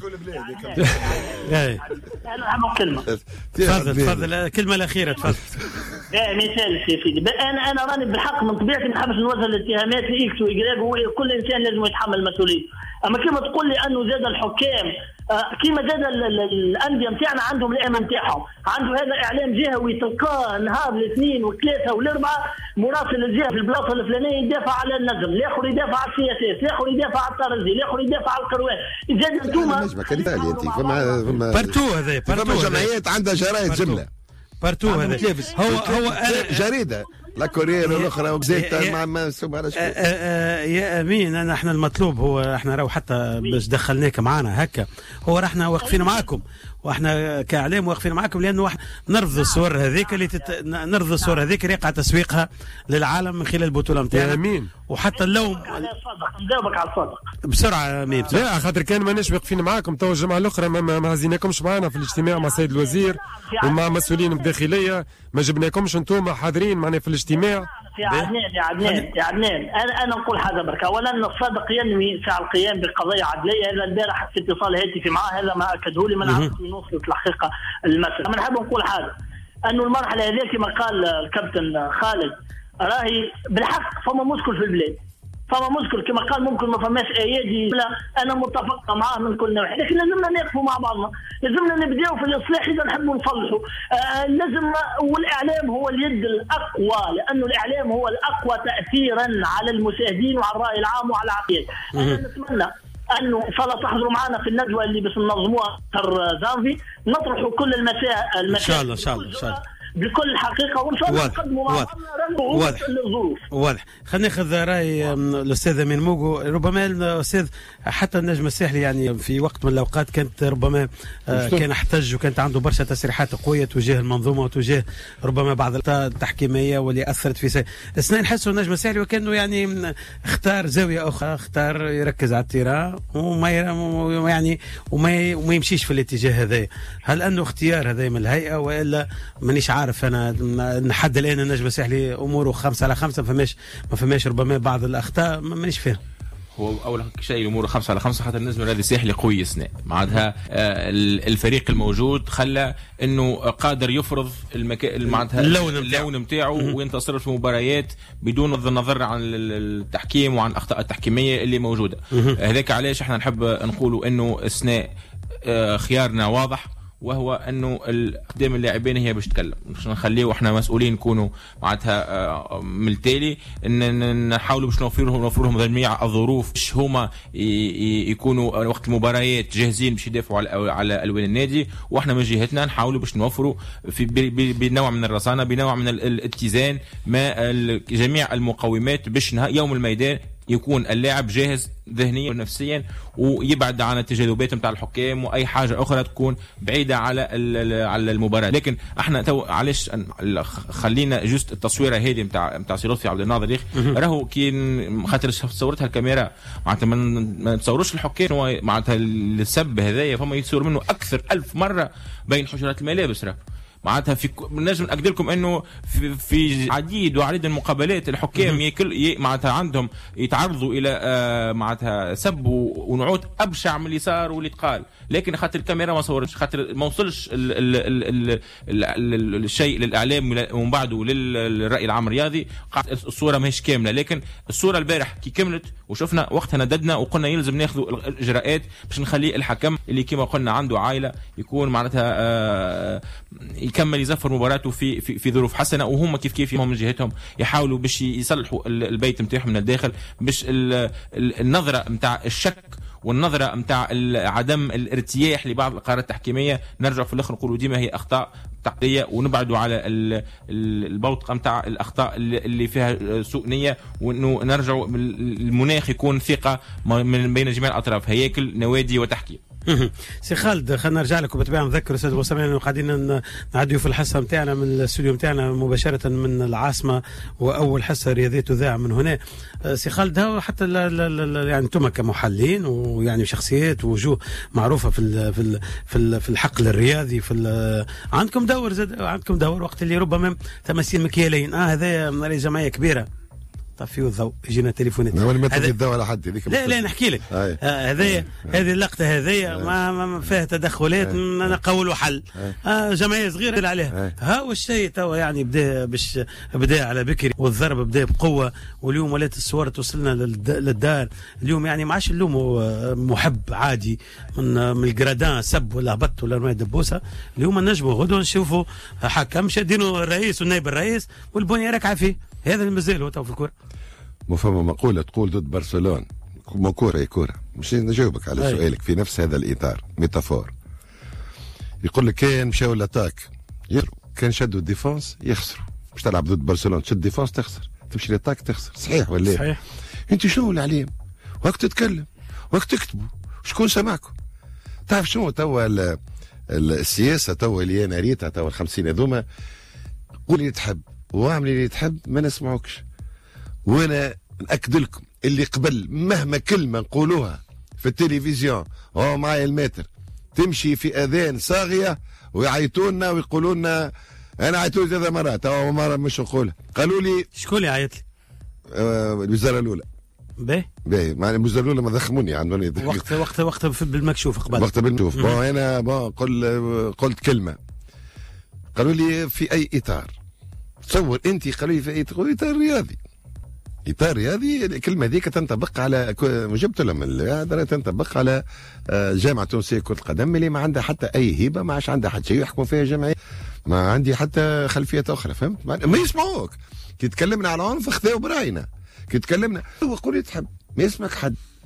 انا كلمه. تفضل الكلمه الاخيره تفضل. مثال سيدي. انا راني بالحق من طبيعتي ما نحبش نوجه الاتهامات لاكس وايجريك وكل انسان لازم يتحمل مسؤوليته. اما كيما تقول لي انه زاد الحكام كيما زاد الانديه نتاعنا عندهم الامن نتاعهم، عنده هذا اعلام جهوي تلقاه نهار الاثنين والثلاثه والاربعه مراسل الجهه في البلاصه الفلانيه يدافع على النجم، الاخر يدافع على السياسات، الاخر يدافع على الترجي، الاخر يدافع على القروان. زاد انتوما فما بارتو هذا فما جمعيات عندها جرايد جمله بارتو هذا هو جريده لا كورير الاخرى وبزيت ما يا امين. احنا المطلوب هو احنا راهو حتى باش دخلناك معنا هكا هو احنا واقفين معاكم واحنا كاعلام واقفين معاكم لانه نرفض الصور هذيك نرفض الصور هذيك اللي يقع تسويقها للعالم من خلال البطوله نتاعنا. امين. وحتى اللوم نجاوبك على الصادق بسرعه امين. لا خاطر كان ماناش واقفين معاكم تو الجمعه الاخرى ما هزيناكمش معنا في الاجتماع مع السيد الوزير ومع مسؤولين بالداخليه، ما جبناكمش انتم حاضرين معنا في الاجتماع. يا عدنان انا نقول حاجه برك. اولا الصادق ينوي ساعه القيام بقضيه عدليه. هذا البارح في اتصال هاتفي معاه هذا ما اكده لي، ما نعرفش من وصلت الحقيقه المساله. انا نحب نقول حاجه انه المرحله هذه كما قال الكابتن خالد راهي بالحق فما مشكل في البلاد، فما مشكل كما قال ممكن ما فماش ايادي. لا انا متفق معاه من كل ناحيه، لكن لازمنا نقفوا مع بعضنا، لازمنا نبداو في الاصلاح اذا نحبوا نصلحوا. لازم والاعلام هو اليد الاقوى، لانه الاعلام هو الاقوى تاثيرا على المشاهدين وعلى الراي العام وعلى العقيده. انا نتمنى انه ان شاء الله تحضروا معنا في الندوه اللي باش ننظموها شهر جانفي، نطرحوا كل المسائل ان شاء الله ان شاء الله ان شاء الله بكل الحقيقه، وان شاء الله نقدموا مع واضح واضح. خلينا ناخذ راي الاستاذ امين موغو. ربما الاستاذ حتى النجم الساحلي يعني في وقت من الاوقات كانت ربما كان احتج وكانت عنده برشا تصريحات قويه تجاه المنظومه وتجاه ربما بعض التحكيميه واللي اثرت في اثنين. نحسوا النجم الساحلي وكانه يعني اختار زاويه اخرى، اختار يركز على التيران وما يمشيش في الاتجاه هذا. هل انه اختيار هذا من الهيئه والا مانيش عارف انا لحد الان النجم الساحلي اموره 5/5 ما فماش ربما بعض الاخطاء مانيش فاهم. هو اول شيء الامور 5/5 خاطر النجم الرياضي الساحلي قوي سنة معناتها الفريق الموجود خلى انه قادر يفرض معناتها اللون نتاعو وينتصر في مباريات بدون النظر عن التحكيم وعن الاخطاء التحكيميه اللي موجوده. هذاك علاش احنا نحب نقولوا انه السنة خيارنا واضح، وهو انه قدام اللاعبين هي باش تتكلم، باش نخليه احنا مسؤولين نكونوا معناتها من التالي ان نحاولوا باش نوفر لهم جميع الظروف باش هما يكونوا وقت المباريات جاهزين باش يدافعوا على الوان النادي، واحنا من جهتنا نحاولوا باش نوفروا بنوع من الرصانه، بنوع من الاتزان ما جميع المقومات باش يوم الميدان يكون اللاعب جاهز ذهنيا ونفسيا ويبعد عن التجاذبات نتاع الحكام واي حاجه اخرى تكون بعيده على المباراه. لكن احنا علاش خلينا جوست التصويره هذه نتاع سي لطفي عبد الناظر راهو كي خاطر صورتها الكاميرا معناتها ما تصوروش الحكام معناتها السب هذايا فما يتصور منه اكثر 1000 مره بين حجرات الملابس راه معناتها في نجم نأكد لكم انه في عديد وعديد المقابلات الحكام معناتها عندهم يتعرضوا الى معناتها سب ونعوت ابشع من اللي صار واللي تقال، لكن خاطر الكاميرا ما صورتش، خاطر ما وصلش الشيء للاعلام ومن بعده للراي العام الرياضي، الصوره ماهيش كامله. لكن الصوره البارح كي كملت وشفنا وقتها نددنا وقلنا يلزم ناخذوا الاجراءات باش نخلي الحكم اللي كما قلنا عنده عائله يكون معناتها يكمل يزفر مباراته في ظروف حسنه، وهم كيف من جهتهم يحاولوا باش يصلحوا البيت نتاعهم من الداخل، باش النظره نتاع الشك والنظره نتاع عدم الارتياح لبعض القرارات التحكيميه نرجع في الاخر نقولوا ديما هي اخطاء تحقيقيه ونبعدوا على البوتقه نتاع الاخطاء اللي فيها سوء نيه، وانه نرجعوا المناخ يكون ثقه من بين جميع الاطراف هياكل نوادي وتحكيم. سي خالد خلينا نرجع لك وبالطبيعه نذكر استاذ مستمعين انه قاعدين نعديو في الحصه نتاعنا من الاستوديو نتاعنا مباشره من العاصمه، واول حصه رياضيه تذاع من هنا. سي خالد هو حتى يعني انتم كمحللين ويعني شخصيات ووجوه معروفه في الحقل الرياضي عندكم دور عندكم دور وقت اللي ربما تمثيل مكيالين هذا جمعيه كبيره طفيوا الضوء يجينا تليفونات اول ما تطفي الضوء على حد هذيك لا نحكي لك هذه اللقطه هذه ما فيها تدخلات نقولوا حل جمعيه صغيره عليها ها الشيء توا يعني بدا على بكري والضرب بدا بقوه، واليوم ولات الصور توصلنا للدار اليوم، يعني ما عادش اللوم محب عادي من الجرادان سب ولا هبط ولا رمى دبوسه، اليوم نجموا غدوه نشوفوا حكم شادينه الرئيس والنائب الرئيس والبنيه راكعه فيه، هذا المازال هو تو في الكره. مفهوم مقولة تقول ضد برشلونة مو كورة هي كورة، مش نجاوبك على سؤالك في نفس هذا الإطار ميتافور. يقول لك كان مشاو لاتاك كان شدوا الديفونس يخسروا، مش تلعب ضد برشلونة تشد ديفونس تخسر، تمشي لاتاك تخسر، صحيح ولا لا؟ صحيح. انت شنو العليم؟ وقت تتكلم وقت تكتبوا شكون سمعكم؟ تعرف شنو توا السياسة توا اللي انا ريتها توا 50 هذوما، قول اللي تحب واعمل اللي تحب ما نسمعوكش، وانا نأكد لكم اللي قبل مهما كلمة نقولوها في التلفزيون هو معايا المتر تمشي في اذان صاغية ويعيطولنا ويقولوا لنا انا عيطوا 3 مرات او مرة مش نقولها، قالوا لي شكون اللي عيط لي؟ الوزارة الأولى. باهي معنى الوزارة الأولى ما ضخموني عندوني وقت بالمكشوف قبل وقت بالمكشوف انا قلت كلمة قالوا لي في اي اطار، تصور انت قالوا لي في اي اطار رياضي، اطار رياضي الكلمه ذيك تنطبق على جبت لهم هذا تنطبق على جامعه تونسيه كره القدم اللي ما عندها حتى اي هيبه، ما عادش عندها حتى شيء يحكموا فيها جمعيه، ما عندي حتى خلفيات اخرى، فهمت؟ ما يسمعوك كي تكلمنا على عنف خذاو براينا، كي تكلمنا هو قول تحب ما يسمعك حد،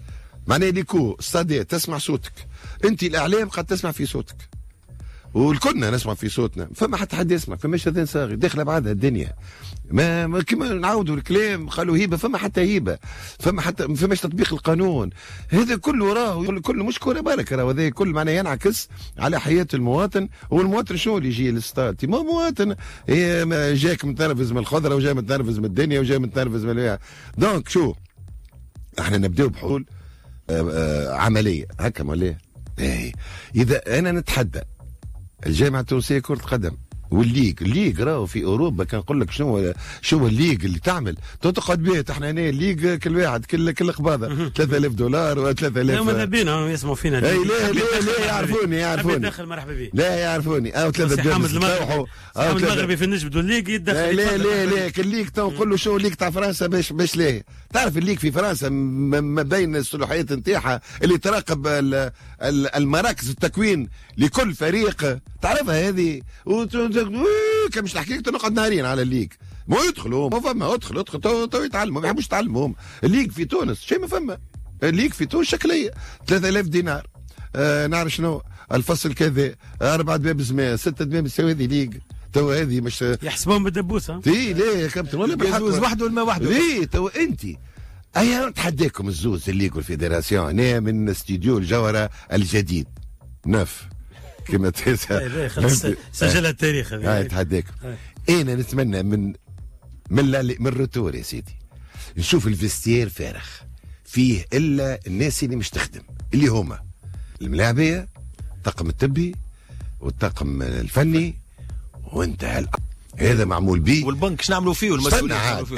معناها ليكو استادات تسمع صوتك، انت الاعلام قد تسمع في صوتك والكلنا نسمع في صوتنا، فما حتى حد يسمع، فماش اذان صاغي داخله بعدها الدنيا. ما كما نعاودوا الكلام قالوا هيبه، فما حتى هيبه، فماش تطبيق القانون. هذا كله راه كله مش كوره بالك، راه هذا كل معناه ينعكس على حياه المواطن. والمواطن شنو اللي يجي للستاد؟ ما مواطن جاك متنرفز من الخضره وجاي متنرفز من الدنيا وجاي متنرفز من دونك شو احنا نبداو بحلول عمليه هكا ولا اذا انا نتحدى الجامعه التونسيه كره القدم والليج راهو في اوروبا، كان نقول لك شنو الليج اللي تعمل تقعد بيه احنا هنا الليج كل واحد كل قباضه $3000 و 3000. ماذا بينا يسمعوا فينا؟ اي لا يعرفوني داخل مرحبا بيه، لا يعرفوني او 3 حامد المغربي في النجم الليج يدخل. لا الليج تو نقول له شو الليج تاع فرنسا باش ليه؟ تعرف الليج في فرنسا ما بين الصلاحيات نتاعها اللي تراقب المراكز التكوين لكل فريق، تعرفها هذه. كان مش نحكي لك نقعد نهارين على الليج، ما يدخلوا ما فما ادخل تو يتعلموا، ما يحبوش يتعلموا هم. الليج في تونس شيء ما فما، الليج في تونس شكليه $3000. نعرف شنو الفصل كذا 4 دباب زمان 6 دباب يساوي هذه ليج. تو هذه مش يحسبون بالدبوسه. اي لا يا كابتن ولا بالحق وحده ولا ما وحده. اي تو انت ايا نتحداكم الزوز الليج والفيدراسيون. انا من استديو الجوهره الجديد نف كما سجل التاريخ هذه. نتحداكم. انا نتمنى من الروتور يا سيدي نشوف الفيستير فارغ فيه الا الناس اللي مش تخدم، اللي هما الملاعبيه، الطاقم الطبي والطاقم الفني وانت هذا معمول به. والبنك شنو نعملوا فيه والمسؤولين؟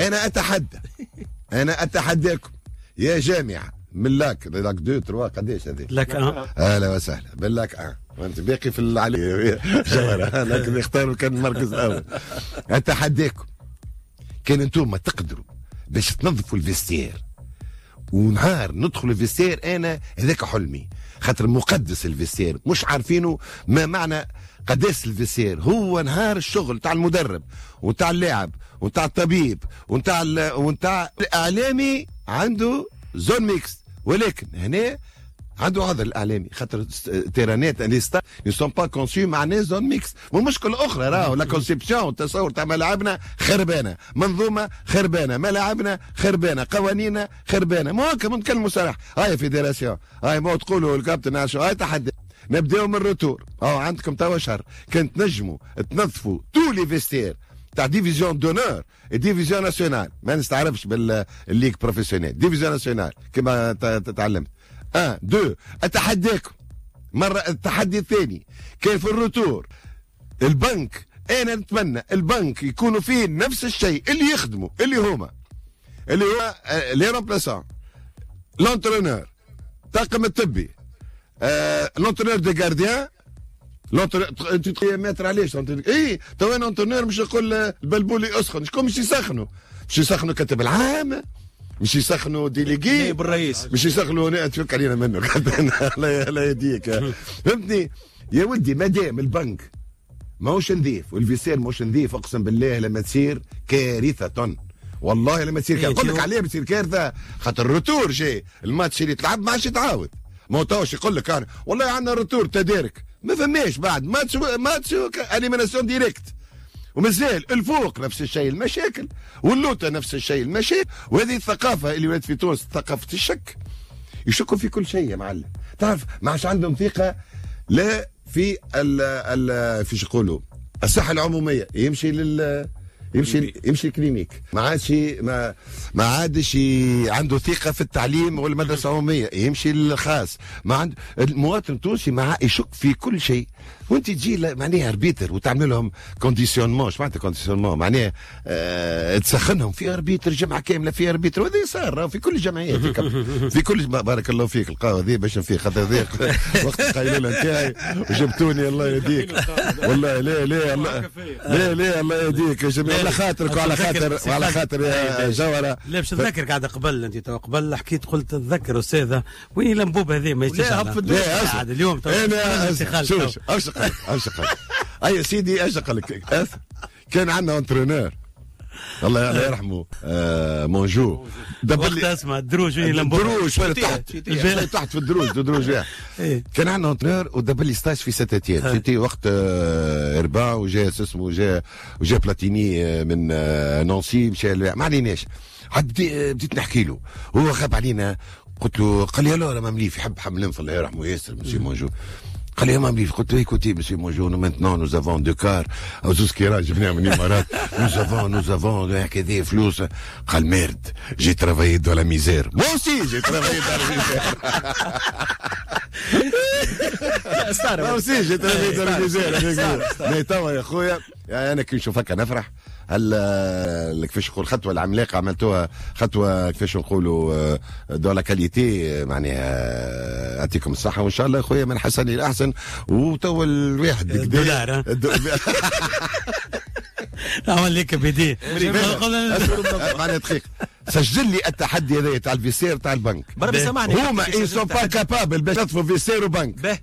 انا اتحداكم يا جامعه من لاك 2 3 قداش هذه؟ لاك اهلا وسهلا باللاك وانت باقي في العلي جوهره لكن يختاروا كان المركز الاول. اتحداكم كان انتم تقدروا باش تنظفوا الفيستير ونهار ندخل الفيستير. انا هذاك حلمي، خاطر مقدس الفيستير، مش عارفينه ما معنى قداس الفيستير. هو نهار الشغل تاع المدرب وتاع اللاعب وتاع الطبيب وتاع الاعلامي عنده زون ميكس، ولكن هنا عنده هذا الاعلامي خاطر تيرانات اللي سون با كونسيو معناه زون ميكس. ومشكله اخرى راهو لا كونسيبسيون التصور تاع ملاعبنا خربانه، منظومه خربانه، ملاعبنا خربانه، قوانيننا خربانه. ما هكا نتكلموا صراحه. هاي فيدراسيون هاي ما تقولوا الكابتن هاي تحدي. نبداو من الروتور. عندكم توا شهر كنت نجموا تنظفوا تو لي فيستير تاع ديفيزيون دونور ديفيزيون ناسيونال. ما نستعرفش بالليك بروفيسيونيل، ديفيزيون ناسيونال كما تعلمت. 2 اتحداكم مرة. التحدي الثاني كان في الروتور البنك. انا نتمنى البنك يكونوا فيه نفس الشيء اللي يخدموا اللي هو لي رومبلاسون، لونترونور، الطاقم الطبي، لونترونور دي غارديان. انت متر علاش اي تو انا لونترونور مش نقول البلبولي اسخن، شكون مش يسخنوا؟ مش يسخنوا كاتب العام، مش يسخنوا ديليجي بالرئيس، مش يسخنوا تفك علينا منه. الله يهديك فهمتني يا ودي. مادام البنك ماهوش نظيف والفيسير ماهوش نظيف، اقسم بالله لما تصير كارثه. والله لما تصير كارثه. نقول لك عليه بتصير كارثه خاطر الروتور جاي الماتش اللي تلعب ما عادش يتعاود. ما توش يقول لك انا والله عندنا روتور تدارك، ما فماش بعد ماتش اليميناسيون ديريكت. ومازال الفوق نفس الشيء المشاكل، واللوطه نفس الشيء المشاكل. وهذه الثقافه اللي ولات في تونس ثقافه الشك. يشكوا في كل شيء يا معلم. تعرف ما عادش عندهم ثقه لا في في شو يقولوا الصحه العموميه. يمشي الكلينيك. ما عادش عنده ثقه في التعليم والمدرسه العموميه. يمشي الخاص. ما عنده المواطن التونسي يشك في كل شيء. وانت تجي معناها اربيتر وتعمل لهم كونديسيونمون. ايش معناتها كونديسيونمون؟ معناها تسخنهم في اربيتر جمعه كامله في اربيتر. وهذا صار في كل الجمعيات في كل بارك الله فيك القهوه ذي باش نفيق خاطر ذي وقت القيلوله نتاعي وجبتوني الله يهديك. والله لا الله يهديك على خاطرك وعلى خاطر يا جوهره. لا باش نذكرك قاعد قبل انت تو قبل حكيت قلت تذكر استاذه وين الانبوب هذه ما يجيش اليوم انا شوف اشقلك اي سيدي اشقلك. كان عندنا انترونور الله يرحمه مونجو وقت اسمه الدروج تحت في الدروج كان عندنا انترينور ودبل لي ستاج في ساتاتيان سيتي وقت ارباع وجا اسمه وجا بلاتيني من نونسي مشى ما عليناش بديت نحكي له هو خاب علينا قلت له قال لي لا ممليف يحب حملين الله يرحمه ياسر مسيو مونجو قال لي ممليف قلت له ايكوتي مسيو مونجو maintenant nous avons 2 cars او 2 كيراج جبناهم من الامارات nous avons هكذا فلوس قال ميرد جي ترافايي دو لا ميزير مو سي جي ترافايي دو لا ميزير مو سي جي ترافايي دو لا ميزير توا يا خويا انا كي نشوفك نفرح هل كيفاش نقول خطوه العملاقه عملتوها خطوه كيفاش نقولوا دو لا كاليتي معناها يعطيكم الصحه وان شاء الله خويا من حسن الى احسن وتوا الواحد دولار عمل لك بدي معناها دقيقه سجل لي التحدي هذا تاع الفيسير تاع البنك بربي سامحني هما اي سون با كابابل باش يطفوا فيسير وبنك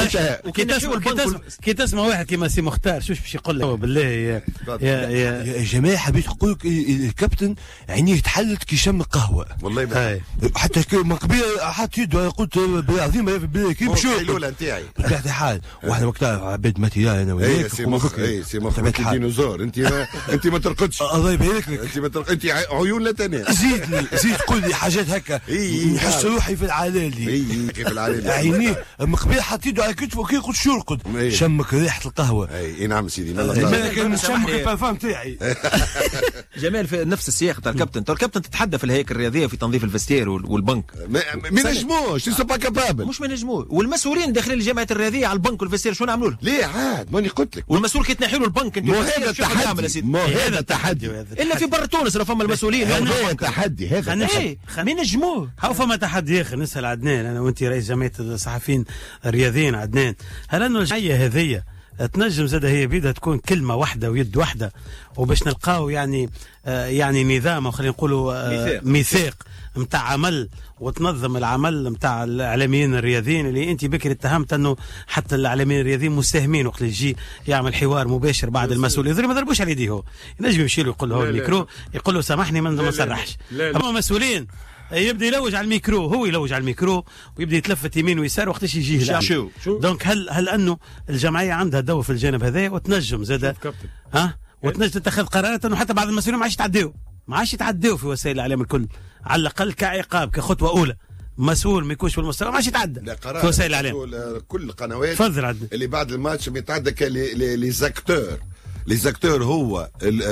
كي تسمع واحد كيما سي مختار شوش باش يقول لك بالله يا جماعه حبيت نقول لك الكابتن عينيه تحلت كي شم القهوه والله حتى من قبل حتى يده قلت بالعظيم كي مشوا الاولى نتاعي بطبيعه الحال واحنا وقتها عباد ماتيريال انا وياك سي مخ ديناصور انت ما ترقدش الله يبارك لك انت عيون لا تنام زيد قول لي حاجات هكا نحس روحي في العلالي كيف العلالي عينيه من قبل حطيته على كتفه كي قلت شو رقد شمك ريحه القهوه اي نعم سيدي كان شمك البارفان تاعي جمال في نفس السياق تاع الكابتن تتحدى في الهيكل الرياضيه في تنظيف الفستير والبنك ما نجموش سي با كابابل مش ما نجموش والمسؤولين داخلين الجامعه الرياضيه على البنك والفستير شو نعملوا له؟ ليه عاد ماني قلت لك والمسؤول كي تنحي له البنك انت هذا التحدي الا في برا تونس راه فما المسؤولين هذا تحدي هذا ما نجموه هاو فما تحدي اخر نسال عدنان انا وانت رئيس جمعيه الصحفيين الرياضيين عدنان هل انه الجمعيه هذه تنجم زاد هي بيدها تكون كلمه واحده ويد واحده وباش نلقاو يعني نظام او خلينا نقولوا ميثاق نتاع عمل وتنظم العمل نتاع الاعلاميين الرياضيين اللي انت بكري اتهمت انه حتى الاعلاميين الرياضيين مساهمين وقت اللي يجي يعمل حوار مباشر بعد المسؤول يضرب ما ضربوش على يديه هو ينجم يمشي له يقول له الميكرو يقول له سامحني ما نصرحش اما مسؤولين يبدا يلوج على الميكرو هو يلوج على الميكرو ويبدا يتلفت يمين ويسار وقتاش يجيه دونك هل انه الجمعيه عندها دور في الجانب هذا وتنجم زاد وتنجم تتخذ قرارات انه حتى بعض المسؤولين ما عادش يتعدوا في وسائل الاعلام الكل على الاقل كعقاب كخطوه اولى مسؤول ما يكونش في المستوى ما عادش يتعدى في وسائل الاعلام كل القنوات اللي بعد الماتش بيتعدى لي زاكتور هو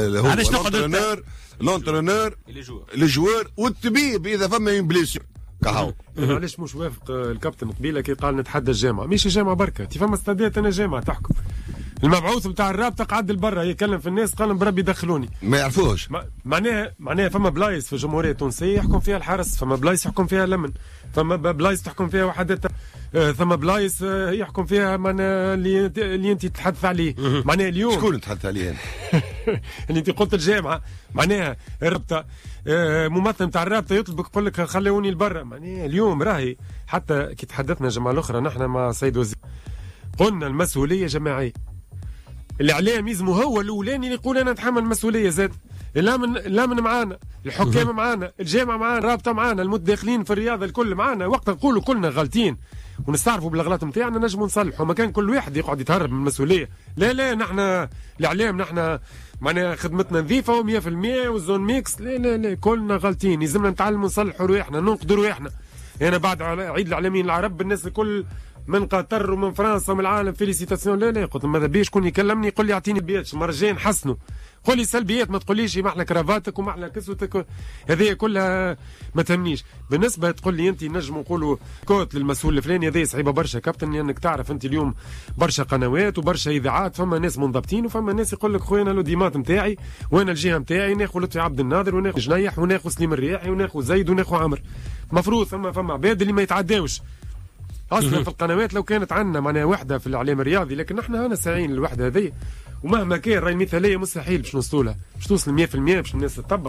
لونترونور لي جوار والطبيب اذا فما بليسيور كهو معليش مش وافق الكابتن قبيله كي قال نتحدى الجامعه مش الجامعه بركه فما استادات انا جامعه تحكم المبعوث بتاع الرابطه قعد لبرا يكلم في الناس قال بربي دخلوني ما يعرفوش معناها فما بلايص في الجمهوريه التونسيه يحكم فيها الحرس فما بلايص يحكم فيها الامن فما بلايص تحكم فيها وحدات ثم بلايص يحكم فيها معناها اللي انت تتحدث عليه معناها اليوم شكون تحدث عليه اللي انت قلت الجامعه معناها الرابطه ممثل نتاع الرابطه يطلبك يقول لك خلوني لبرا معناها اليوم راهي حتى كي تحدثنا الجماعه الاخرى نحن مع سيد وزير قلنا المسؤوليه جماعيه الاعلام يزمو هو الاولاني اللي يقول انا نتحمل المسؤوليه زاد الامن معانا الحكام معانا الجامعه معانا الرابطه معانا المتداخلين في الرياضه الكل معانا وقت نقولوا كلنا غالطين ونستعرفوا بالاغلاط نتاعنا نجموا نصلحوا ما كان كل واحد يقعد يتهرب من المسؤوليه لا نحن الاعلام نحن معناها خدمتنا نظيفه 100% والزون ميكس لا كلنا غالطين يلزمنا نتعلموا نصلحوا رواحنا ننقذوا رواحنا انا بعد عيد الاعلاميين العرب الناس الكل من قطر ومن فرنسا ومن العالم فيليسيتاسيون لا قلت ماذا بيش شكون يكلمني يقول لي اعطيني بيات مرجين حسنوا قول لي سلبيات ما تقوليش محلى كرافاتك ومحلى كسوتك هذه كلها ما تهمنيش بالنسبه تقول لي انت نجم نقولوا كوت للمسؤول الفلاني هذه صعيبه برشا كابتن لانك تعرف انت اليوم برشا قنوات وبرشا اذاعات فما ناس منضبطين وفما ناس يقول لك خويا انا الوديمات نتاعي وانا الجهه نتاعي ناخذ لطفي عبد الناظر وناخذ جنيح وناخذ سليم الرياحي وناخذ زيد وناخذ عمر مفروض فما عباد اللي ما يتعداوش اصلا في القنوات لو كانت عندنا معناها وحده في الاعلام الرياضي لكن احنا هنا ساعين الوحده هذه ومهما كان راهي المثاليه مستحيل باش نوصلوا لها باش توصل 100% باش الناس تطبق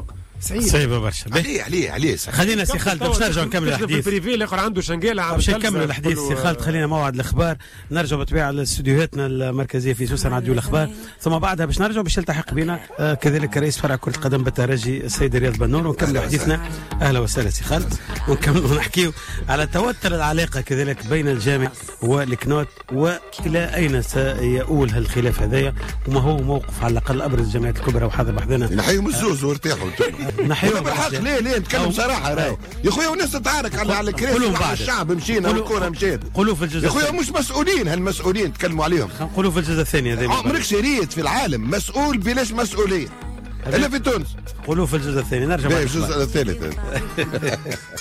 صعيبه برشا. عليه خلينا سي خالد باش نرجعوا نكملوا الحديث. بريفي اللي عنده شنقاله باش نكملوا الحديث سي خالد. خلينا موعد الاخبار، نرجعوا بالطبيعه لاستديوهاتنا المركزيه في سوسه نعديو الاخبار، ثم بعدها باش نرجعوا باش يلتحق بنا كذلك رئيس فرع كره القدم بالترجي السيد رياض بنور، ونكملوا حديثنا. اهلا وسهلا سي خالد. ونكملوا نحكيو على توتر العلاقه كذلك بين الجامع والكنوت، والى اين سيؤول هالخلاف هذايا، وما هو موقف على الاقل ابرز الجمعيات الكبرى وحاضر بحذنا. نحيهم الزوز وارتاحوا نحيهم بالحق. ليه نتكلم صراحه راهو يا خويا، والناس تتعارك على الكراسي، على الشعب مشينا والكره مشيت. قولوا في الجزء يا خويا مش مسؤولين، هالمسؤولين تكلموا عليهم. قولوا في الجزء الثاني هذا. عمرك شريت في العالم مسؤول بلاش مسؤوليه الا في تونس. قولوا في الجزء الثاني. نرجع الجزء الثالث